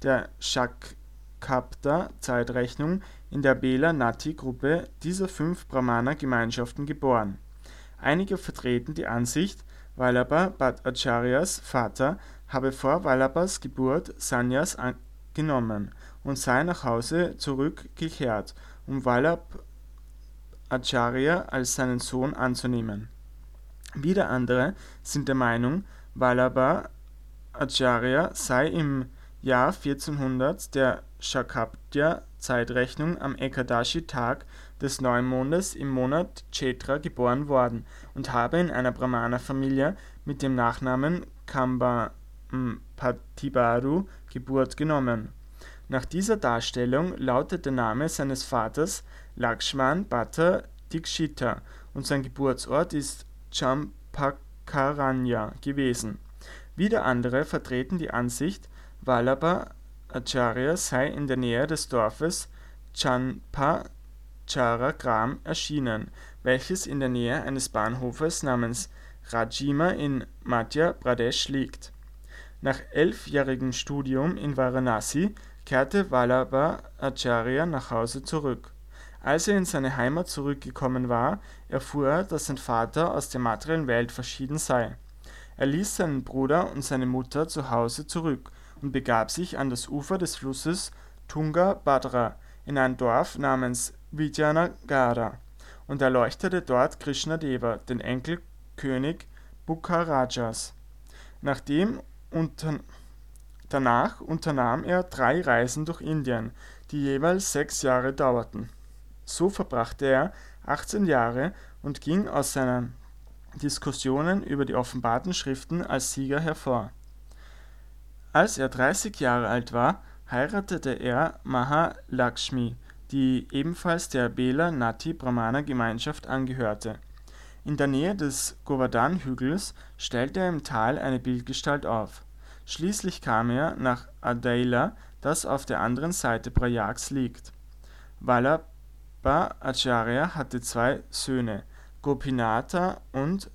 der Shakapta-Zeitrechnung in der Bela-Nati-Gruppe dieser 5 Brahmana-Gemeinschaften geboren. Einige vertreten die Ansicht, Vallabha Bhattacharyas Vater habe vor Vallabhas Geburt Sannyas genommen und sei nach Hause zurückgekehrt, um Vallabhacharya als seinen Sohn anzunehmen. Wieder andere sind der Meinung, Vallabha Acharya sei im Jahr 1400 der Shakaptya-Zeitrechnung am Ekadashi-Tag des Neumondes im Monat Chaitra geboren worden und habe in einer Brahmana-Familie mit dem Nachnamen Kambapatibaru Geburt genommen. Nach dieser Darstellung lautet der Name seines Vaters Lakshman Bhatta Dikshita und sein Geburtsort ist Champakaranya gewesen. Wieder andere vertreten die Ansicht, Vallabha Acharya sei in der Nähe des Dorfes Champacharagram erschienen, welches in der Nähe eines Bahnhofes namens Rajima in Madhya Pradesh liegt. Nach 11-jährigem Studium in Varanasi kehrte Vallabha Acharya nach Hause zurück. Als er in seine Heimat zurückgekommen war, erfuhr er, dass sein Vater aus der materiellen Welt verschieden sei. Er ließ seinen Bruder und seine Mutter zu Hause zurück und begab sich an das Ufer des Flusses Tungabhadra in ein Dorf namens Vijayanagara und erleuchtete dort Krishnadeva, den Enkelkönig Bukkarajas. Danach unternahm er 3 Reisen durch Indien, die jeweils 6 Jahre dauerten. So verbrachte er 18 Jahre und ging aus seinen Diskussionen über die offenbarten Schriften als Sieger hervor. Als er 30 Jahre alt war, heiratete er Mahalakshmi, die ebenfalls der Bela-Nati-Brahmana-Gemeinschaft angehörte. In der Nähe des Govardhan-Hügels stellte er im Tal eine Bildgestalt auf. Schließlich kam er nach Adaila, das auf der anderen Seite Prayags liegt. Vallabha Acharya hatte 2 Söhne, Gopinatha und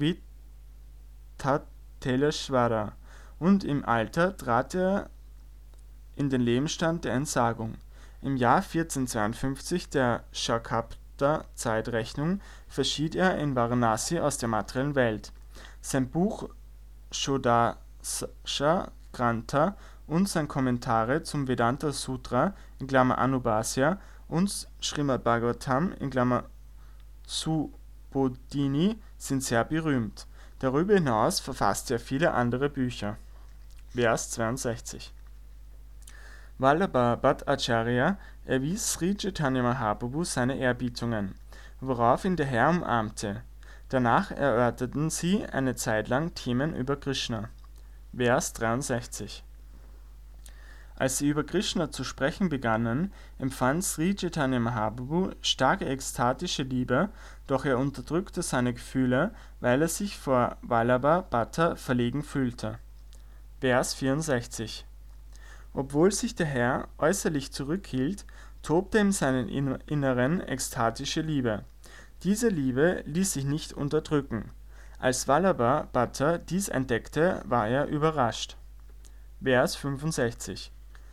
Vittateleshvara, und im Alter trat er in den Lebensstand der Entsagung. Im Jahr 1452 der Shakapta-Zeitrechnung verschied er in Varanasi aus der materiellen Welt. Sein Buch Shodasha Grantha und sein Kommentare zum Vedanta Sutra (Anubhasya) und Srimad Bhagavatam (Subodhini) sind sehr berühmt. Darüber hinaus verfasste er viele andere Bücher. Vers 62. Vallabha Bhattacharya erwies Sri Chaitanya Mahaprabhu seine Ehrerbietung, worauf ihn der Herr umarmte. Danach erörterten sie eine Zeit lang Themen über Krishna. Vers 63. Als sie über Krishna zu sprechen begannen, empfand Sri Chaitanya Mahaprabhu starke ekstatische Liebe, doch er unterdrückte seine Gefühle, weil er sich vor Vallabha Bhatta verlegen fühlte. Vers 64. Obwohl sich der Herr äußerlich zurückhielt, tobte in seinem Inneren ekstatische Liebe. Diese Liebe ließ sich nicht unterdrücken. Als Vallabha Bhatta dies entdeckte, war er überrascht. Vers 65.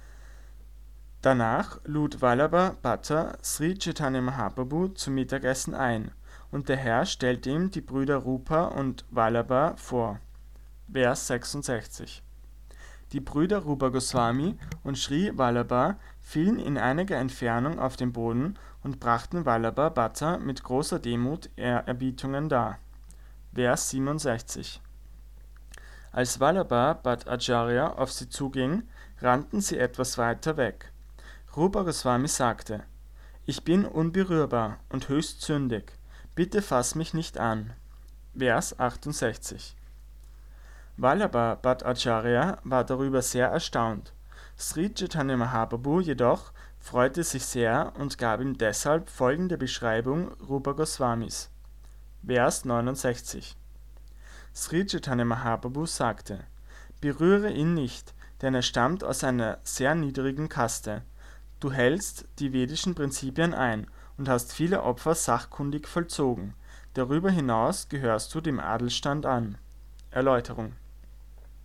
Danach lud Vallabha Bhatta Sri Chaitanya Mahaprabhu zum Mittagessen ein, und der Herr stellte ihm die Brüder Rupa und Vallabha vor. Vers 66. Die Brüder Rupa Goswami und Sri Vallabha fielen in einiger Entfernung auf den Boden und brachten Vallabha Bhatta mit großer Demut Erbietungen dar. Vers 67. Als Vallabha Bhattacharya auf sie zuging, rannten sie etwas weiter weg. Rupa Goswami sagte: Ich bin unberührbar und höchst sündig, bitte fass mich nicht an. Vers 68. Vallabha Bhattacharya war darüber sehr erstaunt. Sri Chaitanya Mahaprabhu jedoch freute sich sehr und gab ihm deshalb folgende Beschreibung Rupa Goswamis. Vers 69. Sri Chaitanya Mahaprabhu sagte: Berühre ihn nicht, denn er stammt aus einer sehr niedrigen Kaste. Du hältst die vedischen Prinzipien ein und hast viele Opfer sachkundig vollzogen. Darüber hinaus gehörst du dem Adelsstand an. Erläuterung.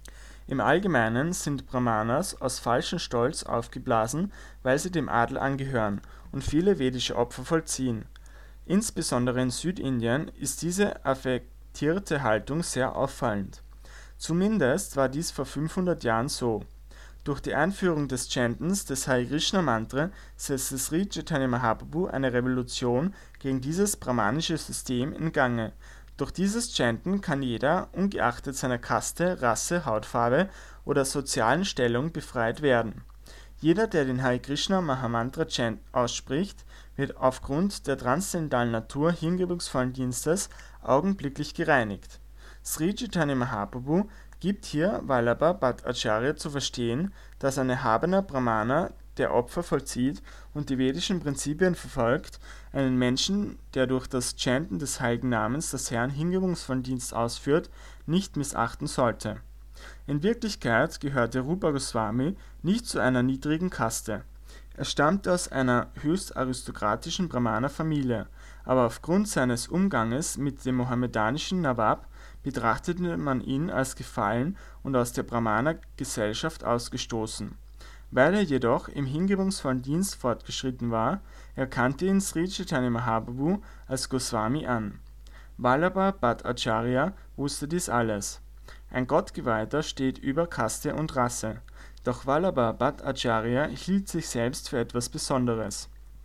Im Allgemeinen sind Brahmanas aus falschem Stolz aufgeblasen, weil sie dem Adel angehören und viele vedische Opfer vollziehen. Insbesondere in Südindien ist diese affektierte Haltung sehr auffallend. Zumindest war dies vor 500 Jahren so. Durch die Einführung des Chantens des Hare Krishna Mantra setzte Sri Chaitanya Mahaprabhu eine Revolution gegen dieses brahmanische System in Gange. Durch dieses Chanten kann jeder, ungeachtet seiner Kaste, Rasse, Hautfarbe oder sozialen Stellung, befreit werden. Jeder, der den Hare Krishna Mahamantra Chant ausspricht, wird aufgrund der transzendentalen Natur hingebungsvollen Dienstes augenblicklich gereinigt. Sri Chaitanya Mahaprabhu gibt hier Vallabha Bhattacharya zu verstehen, dass ein erhabener Brahmana, der Opfer vollzieht und die vedischen Prinzipien verfolgt, einen Menschen, der durch das Chanten des heiligen Namens des Herrn hingebungsvollen Dienst ausführt, nicht missachten sollte. In Wirklichkeit gehörte Rupa Goswami nicht zu einer niedrigen Kaste. Er stammte aus einer höchst aristokratischen Brahmana-Familie, aber aufgrund seines Umganges mit dem mohammedanischen Nawab betrachtete man ihn als gefallen und aus der Brahmana-Gesellschaft ausgestoßen. Weil er jedoch im hingebungsvollen Dienst fortgeschritten war, erkannte ihn Sri Chaitanya Mahaprabhu als Goswami an. Vallabha Bhattacharya wusste dies alles. Ein Gottgeweihter steht über Kaste und Rasse, doch Vallabha Bhattacharya hielt sich selbst für etwas Besonderes.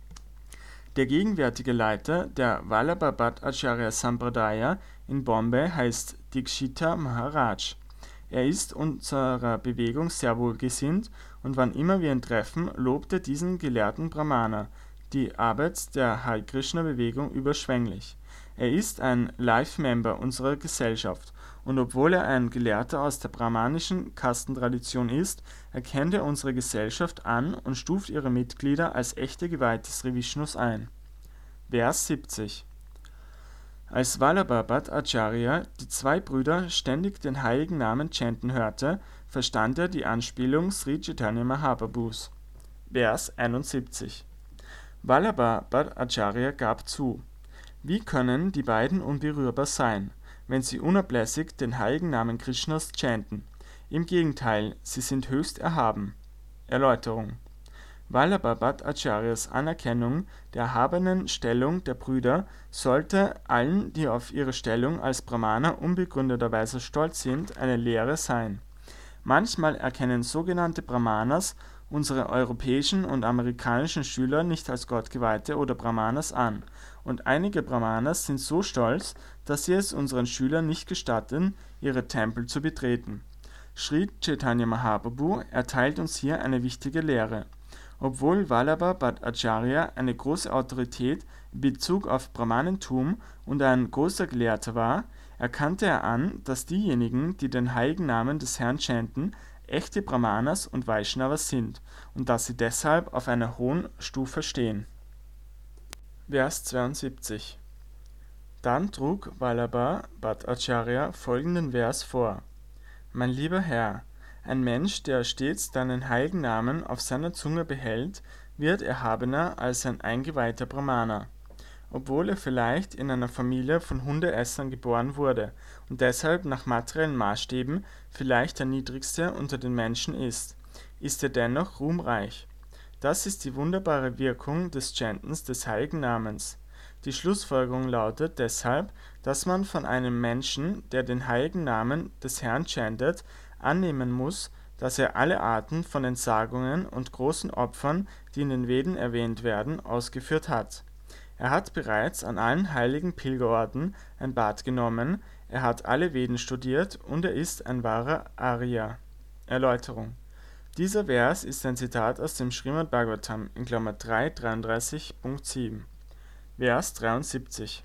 Der gegenwärtige Leiter der Vallabha Bhattacharya Sampradaya in Bombay heißt Dikshita Maharaj. Er ist unserer Bewegung sehr wohlgesinnt und wann immer wir ihn treffen, lobt er diesen gelehrten Brahmana, die Arbeit der Hare Krishna Bewegung überschwänglich. Er ist ein Life-Member unserer Gesellschaft und obwohl er ein Gelehrter aus der brahmanischen Kastentradition ist, erkennt er unsere Gesellschaft an und stuft ihre Mitglieder als echte Geweihte Sri Vishnus ein. Vers 70. Als Vallabha Bhattacharya die zwei Brüder ständig den heiligen Namen chanten hörte, verstand er die Anspielung Sri Chaitanya Mahaprabhus. Vers 71. Vallabha Bhattacharya gab zu: Wie können die beiden unberührbar sein, wenn sie unablässig den heiligen Namen Krishnas chanten? Im Gegenteil, sie sind höchst erhaben. Erläuterung: Vallabha Bhattacharyas Anerkennung der erhabenen Stellung der Brüder sollte allen, die auf ihre Stellung als Brahmana unbegründeterweise stolz sind, eine Lehre sein. Manchmal erkennen sogenannte Brahmanas unsere europäischen und amerikanischen Schüler nicht als Gottgeweihte oder Brahmanas an, und einige Brahmanas sind so stolz, dass sie es unseren Schülern nicht gestatten, ihre Tempel zu betreten. Sri Chaitanya Mahaprabhu erteilt uns hier eine wichtige Lehre. Obwohl Vallabha Bhattacharya eine große Autorität in Bezug auf Brahmanentum und ein großer Gelehrter war, erkannte er an, dass diejenigen, die den heiligen Namen des Herrn chanten, echte Brahmanas und Vaishnavas sind und dass sie deshalb auf einer hohen Stufe stehen. Vers 72. Dann trug Vallabha Bhattacharya folgenden Vers vor: Mein lieber Herr, ein Mensch, der stets deinen heiligen Namen auf seiner Zunge behält, wird erhabener als ein eingeweihter Brahmana. Obwohl er vielleicht in einer Familie von Hundeessern geboren wurde und deshalb nach materiellen Maßstäben vielleicht der niedrigste unter den Menschen ist er dennoch ruhmreich. Das ist die wunderbare Wirkung des Chantens des heiligen Namens. Die Schlussfolgerung lautet deshalb, dass man von einem Menschen, der den heiligen Namen des Herrn chantet, annehmen muss, dass er alle Arten von Entsagungen und großen Opfern, die in den Veden erwähnt werden, ausgeführt hat. Er hat bereits an allen heiligen Pilgerorten ein Bad genommen, er hat alle Veden studiert und er ist ein wahrer Arya. Erläuterung: Dieser Vers ist ein Zitat aus dem Srimad Bhagavatam in Klammer 3.33.7. Vers 73.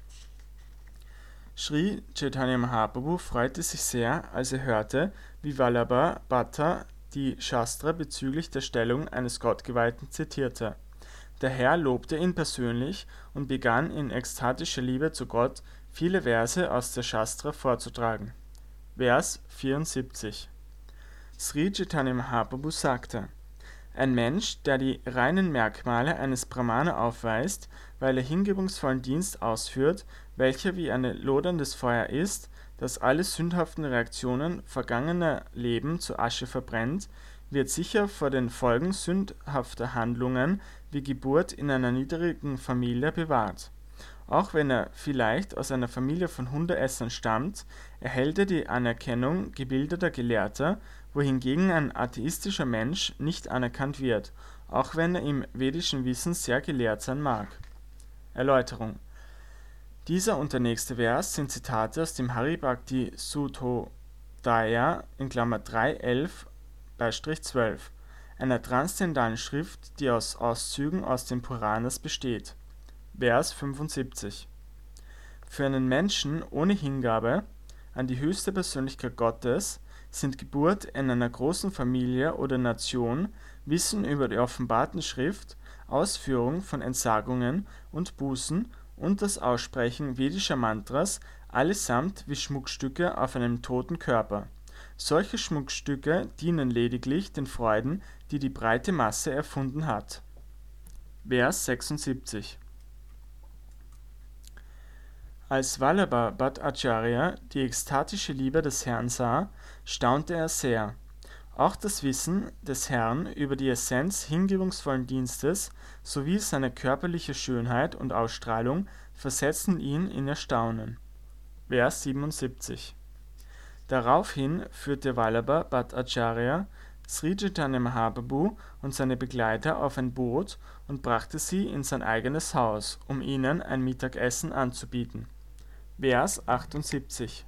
Sri Chaitanya Mahaprabhu freute sich sehr, als er hörte, wie Vallabha Bhatta die Shastra bezüglich der Stellung eines Gottgeweihten zitierte. Der Herr lobte ihn persönlich und begann in ekstatischer Liebe zu Gott viele Verse aus der Shastra vorzutragen. Vers 74. Sri Chaitanya Mahaprabhu sagte: Ein Mensch, der die reinen Merkmale eines Brahmana aufweist, weil er hingebungsvollen Dienst ausführt, welcher wie ein loderndes Feuer ist, das alle sündhaften Reaktionen vergangener Leben zu Asche verbrennt, wird sicher vor den Folgen sündhafter Handlungen wie Geburt in einer niedrigen Familie bewahrt. Auch wenn er vielleicht aus einer Familie von Hundeessern stammt, erhält er die Anerkennung gebildeter Gelehrter, wohingegen ein atheistischer Mensch nicht anerkannt wird, auch wenn er im vedischen Wissen sehr gelehrt sein mag. Erläuterung: Dieser und der nächste Vers sind Zitate aus dem Haribhakti Suthodaya (3.11-12), einer transzendentalen Schrift, die aus Auszügen aus den Puranas besteht. Vers 75: Für einen Menschen ohne Hingabe an die höchste Persönlichkeit Gottes sind Geburt in einer großen Familie oder Nation, Wissen über die offenbarten Schrift, Ausführung von Entsagungen und Bußen und das Aussprechen vedischer Mantras allesamt wie Schmuckstücke auf einem toten Körper. Solche Schmuckstücke dienen lediglich den Freuden, die die breite Masse erfunden hat. Vers 76: Als Vallabha Bhattacharya die ekstatische Liebe des Herrn sah, staunte er sehr. Auch das Wissen des Herrn über die Essenz hingebungsvollen Dienstes sowie seine körperliche Schönheit und Ausstrahlung versetzten ihn in Erstaunen. Vers 77: Daraufhin führte Vallabha Bhattacharya Sri Chaitanya Mahaprabhu und seine Begleiter auf ein Boot und brachte sie in sein eigenes Haus, um ihnen ein Mittagessen anzubieten. Vers 78: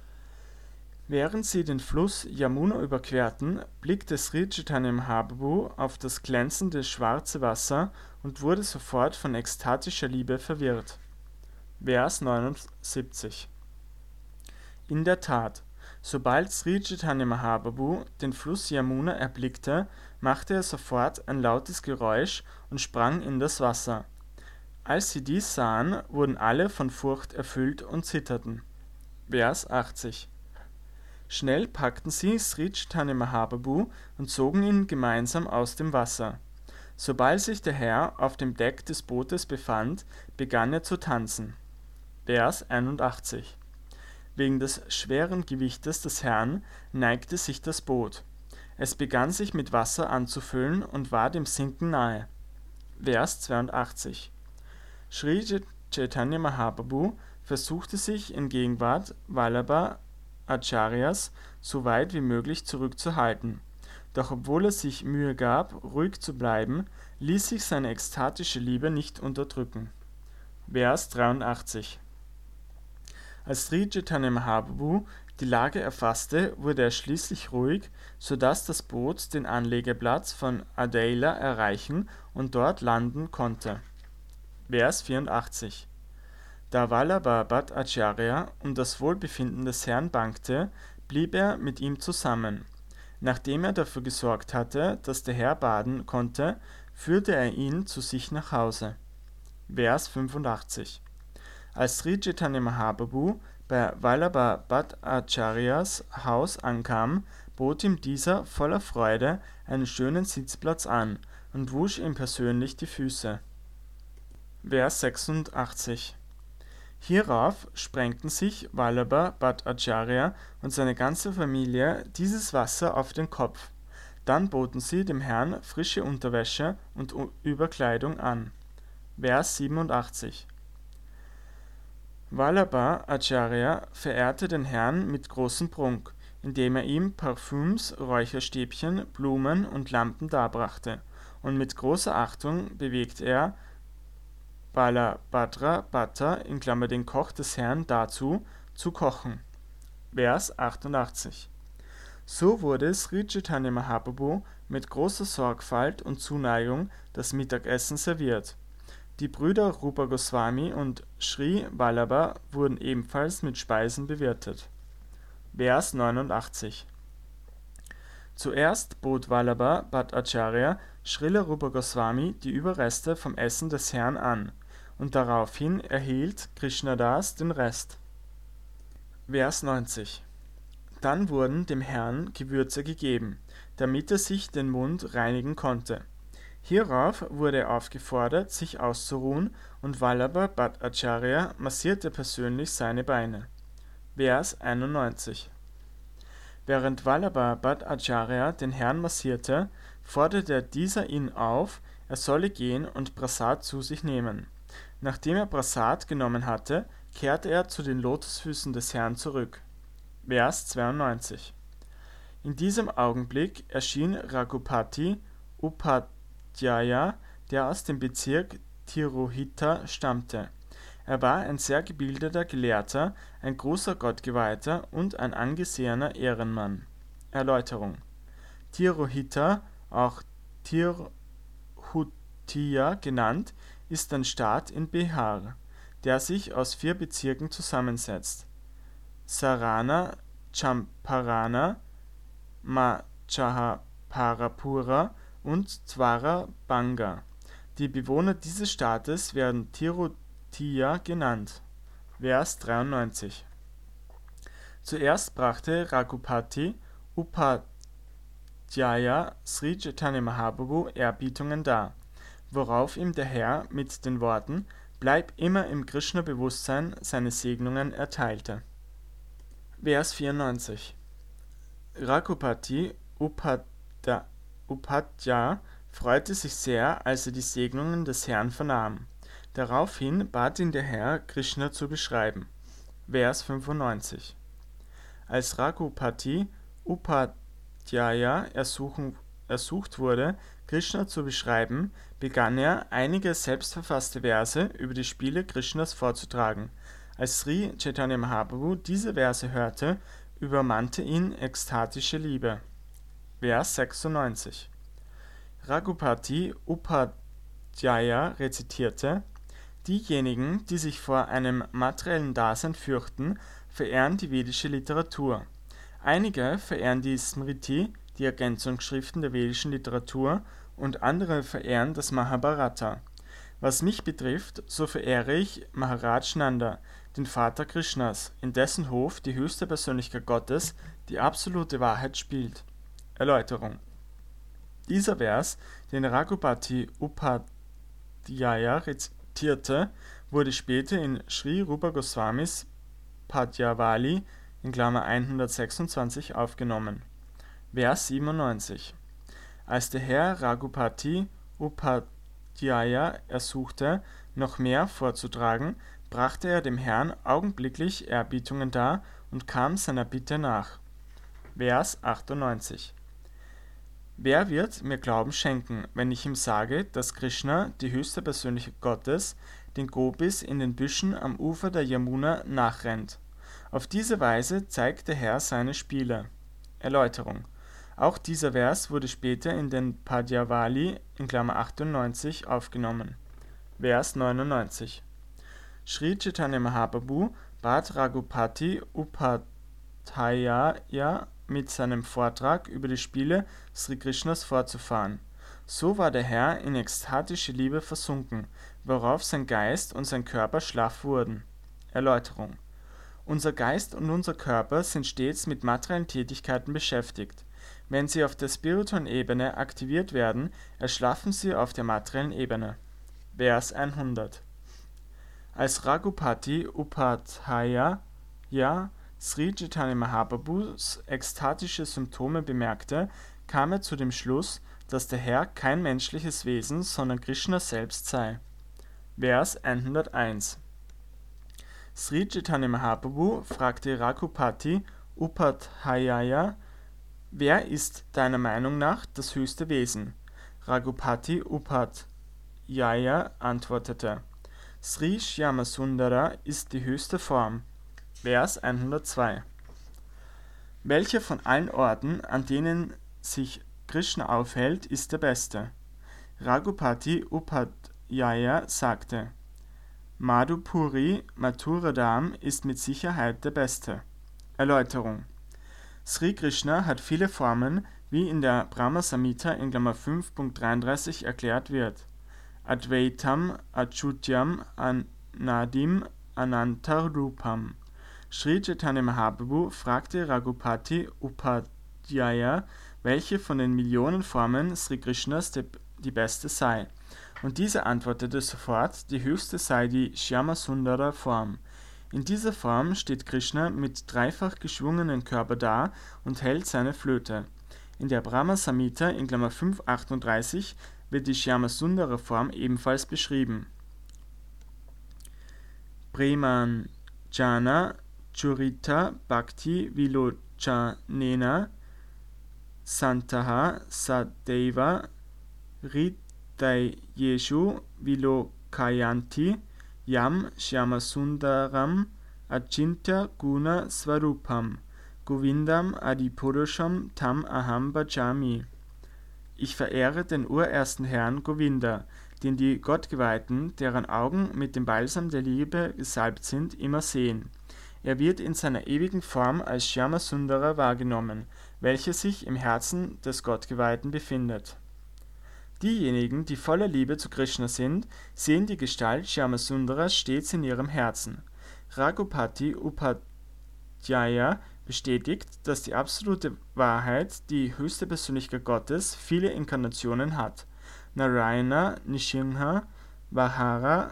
Während sie den Fluss Yamuna überquerten, blickte Sri Chaitanya Mahaprabhu auf das glänzende schwarze Wasser und wurde sofort von ekstatischer Liebe verwirrt. Vers 79: In der Tat, sobald Sri Chaitanya Mahaprabhu den Fluss Yamuna erblickte, machte er sofort ein lautes Geräusch und sprang in das Wasser. Als sie dies sahen, wurden alle von Furcht erfüllt und zitterten. Vers 80: Schnell packten sie Sri Chaitanya Mahaprabhu und zogen ihn gemeinsam aus dem Wasser. Sobald sich der Herr auf dem Deck des Bootes befand, begann er zu tanzen. Vers 81: Wegen des schweren Gewichtes des Herrn neigte sich das Boot. Es begann sich mit Wasser anzufüllen und war dem Sinken nahe. Vers 82: Sri Chaitanya Mahaprabhu versuchte sich in Gegenwart Vallabha Acharyas so weit wie möglich zurückzuhalten, doch obwohl er sich Mühe gab, ruhig zu bleiben, ließ sich seine ekstatische Liebe nicht unterdrücken. Vers 83: Als Sri Chaitanya Mahaprabhu die Lage erfasste, wurde er schließlich ruhig, so dass das Boot den Anlegeplatz von Adeila erreichen und dort landen konnte. Vers 84: Da Vallabha Bhattacharya um das Wohlbefinden des Herrn bangte, blieb er mit ihm zusammen. Nachdem er dafür gesorgt hatte, dass der Herr baden konnte, führte er ihn zu sich nach Hause. Vers 85: Als Sri Chaitanya Mahaprabhu bei Vallabha Bhattacharyas Haus ankam, bot ihm dieser voller Freude einen schönen Sitzplatz an und wusch ihm persönlich die Füße. Vers 86: Hierauf sprengten sich Vallabha Bhattacharya und seine ganze Familie dieses Wasser auf den Kopf. Dann boten sie dem Herrn frische Unterwäsche und Überkleidung an. Vers 87: Vallabha Acharya verehrte den Herrn mit großem Prunk, indem er ihm Parfüms, Räucherstäbchen, Blumen und Lampen darbrachte, und mit großer Achtung bewegte er Balabhadra Bhatta (den Koch des Herrn) dazu, zu kochen. Vers 88: So wurde Sri Chaitanya Mahaprabhu mit großer Sorgfalt und Zuneigung das Mittagessen serviert. Die Brüder Rupa Goswami und Sri Vallabha wurden ebenfalls mit Speisen bewirtet. Vers 89: Zuerst bot Vallabha Bhattacharya Srila Rupa Goswami die Überreste vom Essen des Herrn an, und daraufhin erhielt Krishnadas den Rest. Vers 90: Dann wurden dem Herrn Gewürze gegeben, damit er sich den Mund reinigen konnte. Hierauf wurde er aufgefordert, sich auszuruhen, und Vallabha Bhattacharya massierte persönlich seine Beine. Vers 91. Während Vallabha Bhattacharya den Herrn massierte, forderte dieser ihn auf, er solle gehen und Prasad zu sich nehmen. Nachdem er Prasad genommen hatte, kehrte er zu den Lotusfüßen des Herrn zurück. Vers 92. In diesem Augenblick erschien Raghupati Upadhyaya, der aus dem Bezirk Tirohita stammte. Er war ein sehr gebildeter Gelehrter, ein großer Gottgeweihter und ein angesehener Ehrenmann. Erläuterung: Tirohita, auch Tirhutia genannt, ist ein Staat in Bihar, der sich aus 4 Bezirken zusammensetzt: Sarana, Champarana, Machaparapura und Dwarabanga. Die Bewohner dieses Staates werden Tirohitiya genannt. Vers 93. Zuerst brachte Raghupati Upadhyaya Sri Chaitanya Mahaprabhu Erbietungen dar, worauf ihm der Herr mit den Worten „Bleib immer im Krishna-Bewusstsein" seine Segnungen erteilte. Vers 94. Raghupati Upadhyaya freute sich sehr, als er die Segnungen des Herrn vernahm. Daraufhin bat ihn der Herr, Krishna zu beschreiben. Vers 95. Als Raghupati Upadhyaya ersucht wurde, Krishna zu beschreiben, begann er, einige selbstverfasste Verse über die Spiele Krishnas vorzutragen. Als Sri Chaitanya Mahaprabhu diese Verse hörte, übermannte ihn ekstatische Liebe. Vers 96. Raghupati Upadhyaya rezitierte: Diejenigen, die sich vor einem materiellen Dasein fürchten, verehren die vedische Literatur. Einige verehren die Smriti, die Ergänzungsschriften der vedischen Literatur, und andere verehren das Mahabharata. Was mich betrifft, so verehre ich Maharaj Nanda, den Vater Krishnas, in dessen Hof die höchste Persönlichkeit Gottes die absolute Wahrheit spielt. Erläuterung: Dieser Vers, den Raghupati Upadhyaya rezitierte, wurde später in Sri Rupa Goswamis Padyavali (126) aufgenommen. Vers 97. Als der Herr Raghupati Upadhyaya ersuchte, noch mehr vorzutragen, brachte er dem Herrn augenblicklich Erbietungen dar und kam seiner Bitte nach. Vers 98. Wer wird mir Glauben schenken, wenn ich ihm sage, dass Krishna, die höchste Persönlichkeit Gottes, den Gopis in den Büschen am Ufer der Yamuna nachrennt? Auf diese Weise zeigt der Herr seine Spiele. Erläuterung: Auch dieser Vers wurde später in den Padyavali (98) aufgenommen. Vers 99. Sri Chaitanya Mahaprabhu bat Raghupati Upadhyaya mit seinem Vortrag über die Spiele Sri Krishnas fortzufahren. So war der Herr in ekstatische Liebe versunken, worauf sein Geist und sein Körper schlaff wurden. Erläuterung: Unser Geist und unser Körper sind stets mit materiellen Tätigkeiten beschäftigt. Wenn sie auf der spirituellen Ebene aktiviert werden, erschlaffen sie auf der materiellen Ebene. Vers 100. Als Raghupati Upadhyaya Sri Chaitanya Mahaprabhus ekstatische Symptome bemerkte, kam er zu dem Schluss, dass der Herr kein menschliches Wesen, sondern Krishna selbst sei. Vers 101. Sri Chaitanya Mahaprabhu fragte Raghupati Upadhyaya: Wer ist deiner Meinung nach das höchste Wesen? Raghupati Upadhyaya antwortete: Sri Shyamasundara ist die höchste Form. Vers 102. Welcher von allen Orten, an denen sich Krishna aufhält, ist der beste? Raghupati Upadhyaya sagte: Madhupuri, Mathuradam ist mit Sicherheit der beste. Erläuterung: Sri Krishna hat viele Formen, wie in der Brahma Samhita in Klammer 5.33 erklärt wird. Advaitam, Achyutyam, Anadim, Anantarupam. Sri Chaitanya Mahaprabhu fragte Raghupati Upadhyaya, welche von den Millionen Formen Sri Krishnas die beste sei, und dieser antwortete sofort, die höchste sei die Shyamasundara Form. In dieser Form steht Krishna mit dreifach geschwungenen Körper da und hält seine Flöte. In der Brahma Samhita in Klammer 538 wird die Shyamasundara Form ebenfalls beschrieben. Premanjana Churita Bhakti Vilochanena Santaha Sadeva Hridayeshu Vilokayanti Yam Shyamasundaram Achintya Guna Swarupam Govindam Adipurusham Tam Aham Bhajami. Ich verehre den urersten Herrn Govinda, den die Gottgeweihten, deren Augen mit dem Balsam der Liebe gesalbt sind, immer sehen. Er wird in seiner ewigen Form als Shyamasundara wahrgenommen, welcher sich im Herzen des Gottgeweihten befindet. Diejenigen, die voller Liebe zu Krishna sind, sehen die Gestalt Shyamasundara stets in ihrem Herzen. Raghupati Upadhyaya bestätigt, dass die absolute Wahrheit, die höchste Persönlichkeit Gottes, viele Inkarnationen hat. Narayana, Nrsimha, Varaha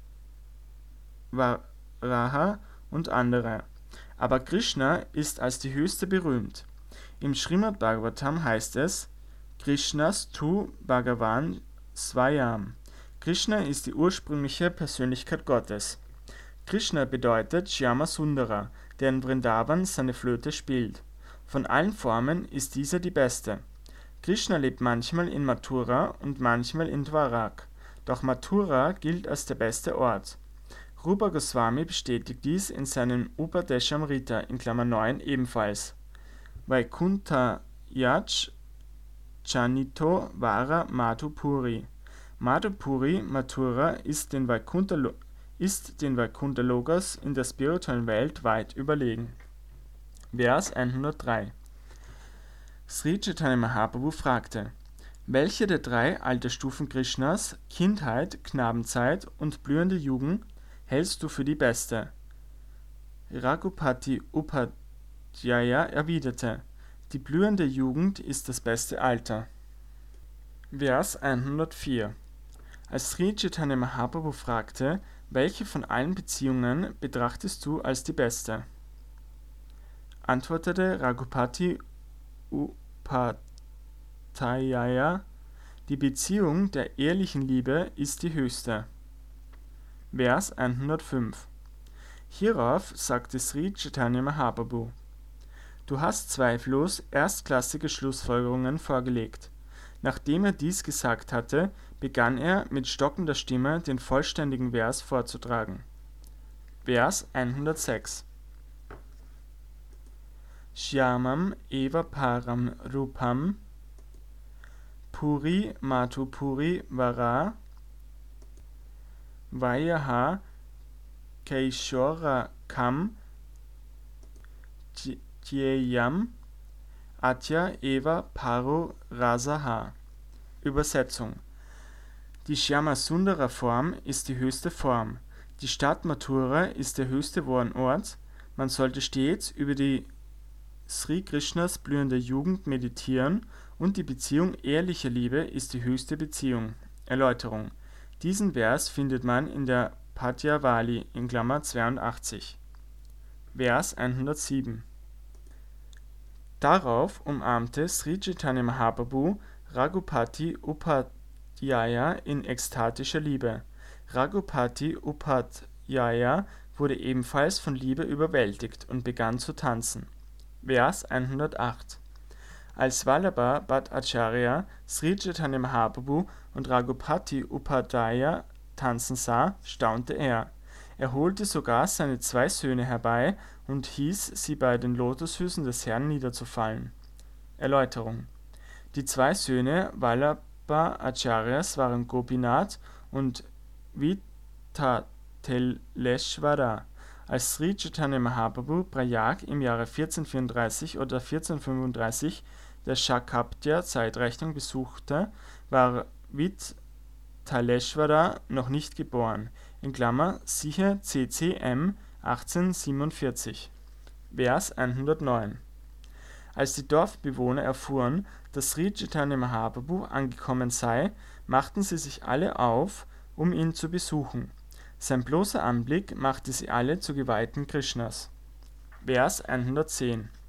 und andere. Aber Krishna ist als die höchste berühmt. Im Srimad Bhagavatam heißt es: Krishnas tu Bhagavan Swayam. Krishna ist die ursprüngliche Persönlichkeit Gottes. Krishna bedeutet Shyamasundara, der in Vrindavan seine Flöte spielt. Von allen Formen ist dieser die beste. Krishna lebt manchmal in Mathura und manchmal in Dwarak, doch Mathura gilt als der beste Ort. Rupa Goswami bestätigt dies in seinem Upadeshamrita in Klammer 9 ebenfalls. Vaikuntha Yach Chanito Vara Madhupuri. Madhupuri, Mathura, ist den Vaikuntha Lokas in der spirituellen Welt weit überlegen. Vers 103. Sri Chaitanya Mahaprabhu fragte: Welche der drei Altersstufen Krishnas, Kindheit, Knabenzeit und blühende Jugend, hältst du für die beste? Raghupati Upadhyaya erwiderte: Die blühende Jugend ist das beste Alter. Vers 104. Als Sri Chaitanya Mahaprabhu fragte, welche von allen Beziehungen betrachtest du als die beste? Antwortete Raghupati Upadhyaya: Die Beziehung der ehelichen Liebe ist die höchste. Vers 105. Hierauf sagte Sri Chaitanya Mahaprabhu: Du hast zweifellos erstklassige Schlussfolgerungen vorgelegt. Nachdem er dies gesagt hatte, begann er mit stockender Stimme den vollständigen Vers vorzutragen. Vers 106. Shyamam eva param rupam Puri Madhupuri Vara Vayaha Kaishora Kam Tyeyam Atya eva Paro Rasaha. Übersetzung: Die Shyamasundara-Form ist die höchste Form. Die Stadt Mathura ist der höchste Wohnort. Man sollte stets über die Sri Krishnas blühende Jugend meditieren und die Beziehung ehrlicher Liebe ist die höchste Beziehung. Erläuterung: Diesen Vers findet man in der Padyavali in Klammer 82. Vers 107. Darauf umarmte Sri Chaitanya Mahaprabhu Raghupati Upadhyaya in ekstatischer Liebe. Raghupati Upadhyaya wurde ebenfalls von Liebe überwältigt und begann zu tanzen. Vers 108. Als Vallabha Bhattacharya Sri Chaitanya Mahaprabhu und Raghupati Upadhyaya tanzen sah, staunte er. Er holte sogar seine 2 Söhne herbei und hieß sie bei den Lotusfüßen des Herrn niederzufallen. Erläuterung: Die 2 Söhne Vallabha Acharyas waren Gopinath und Vitthaleshvara. Als Sri Chaitanya Mahaprabhu Prayag im Jahre 1434 oder 1435 der Shakabdya-Zeitrechnung besuchte, war Vitthaleshvara noch nicht geboren. In Klammer siehe CCM 1847. Vers 109. Als die Dorfbewohner erfuhren, dass Sri Chaitanya Mahaprabhu angekommen sei, machten sie sich alle auf, um ihn zu besuchen. Sein bloßer Anblick machte sie alle zu Geweihten Krishnas. Vers 110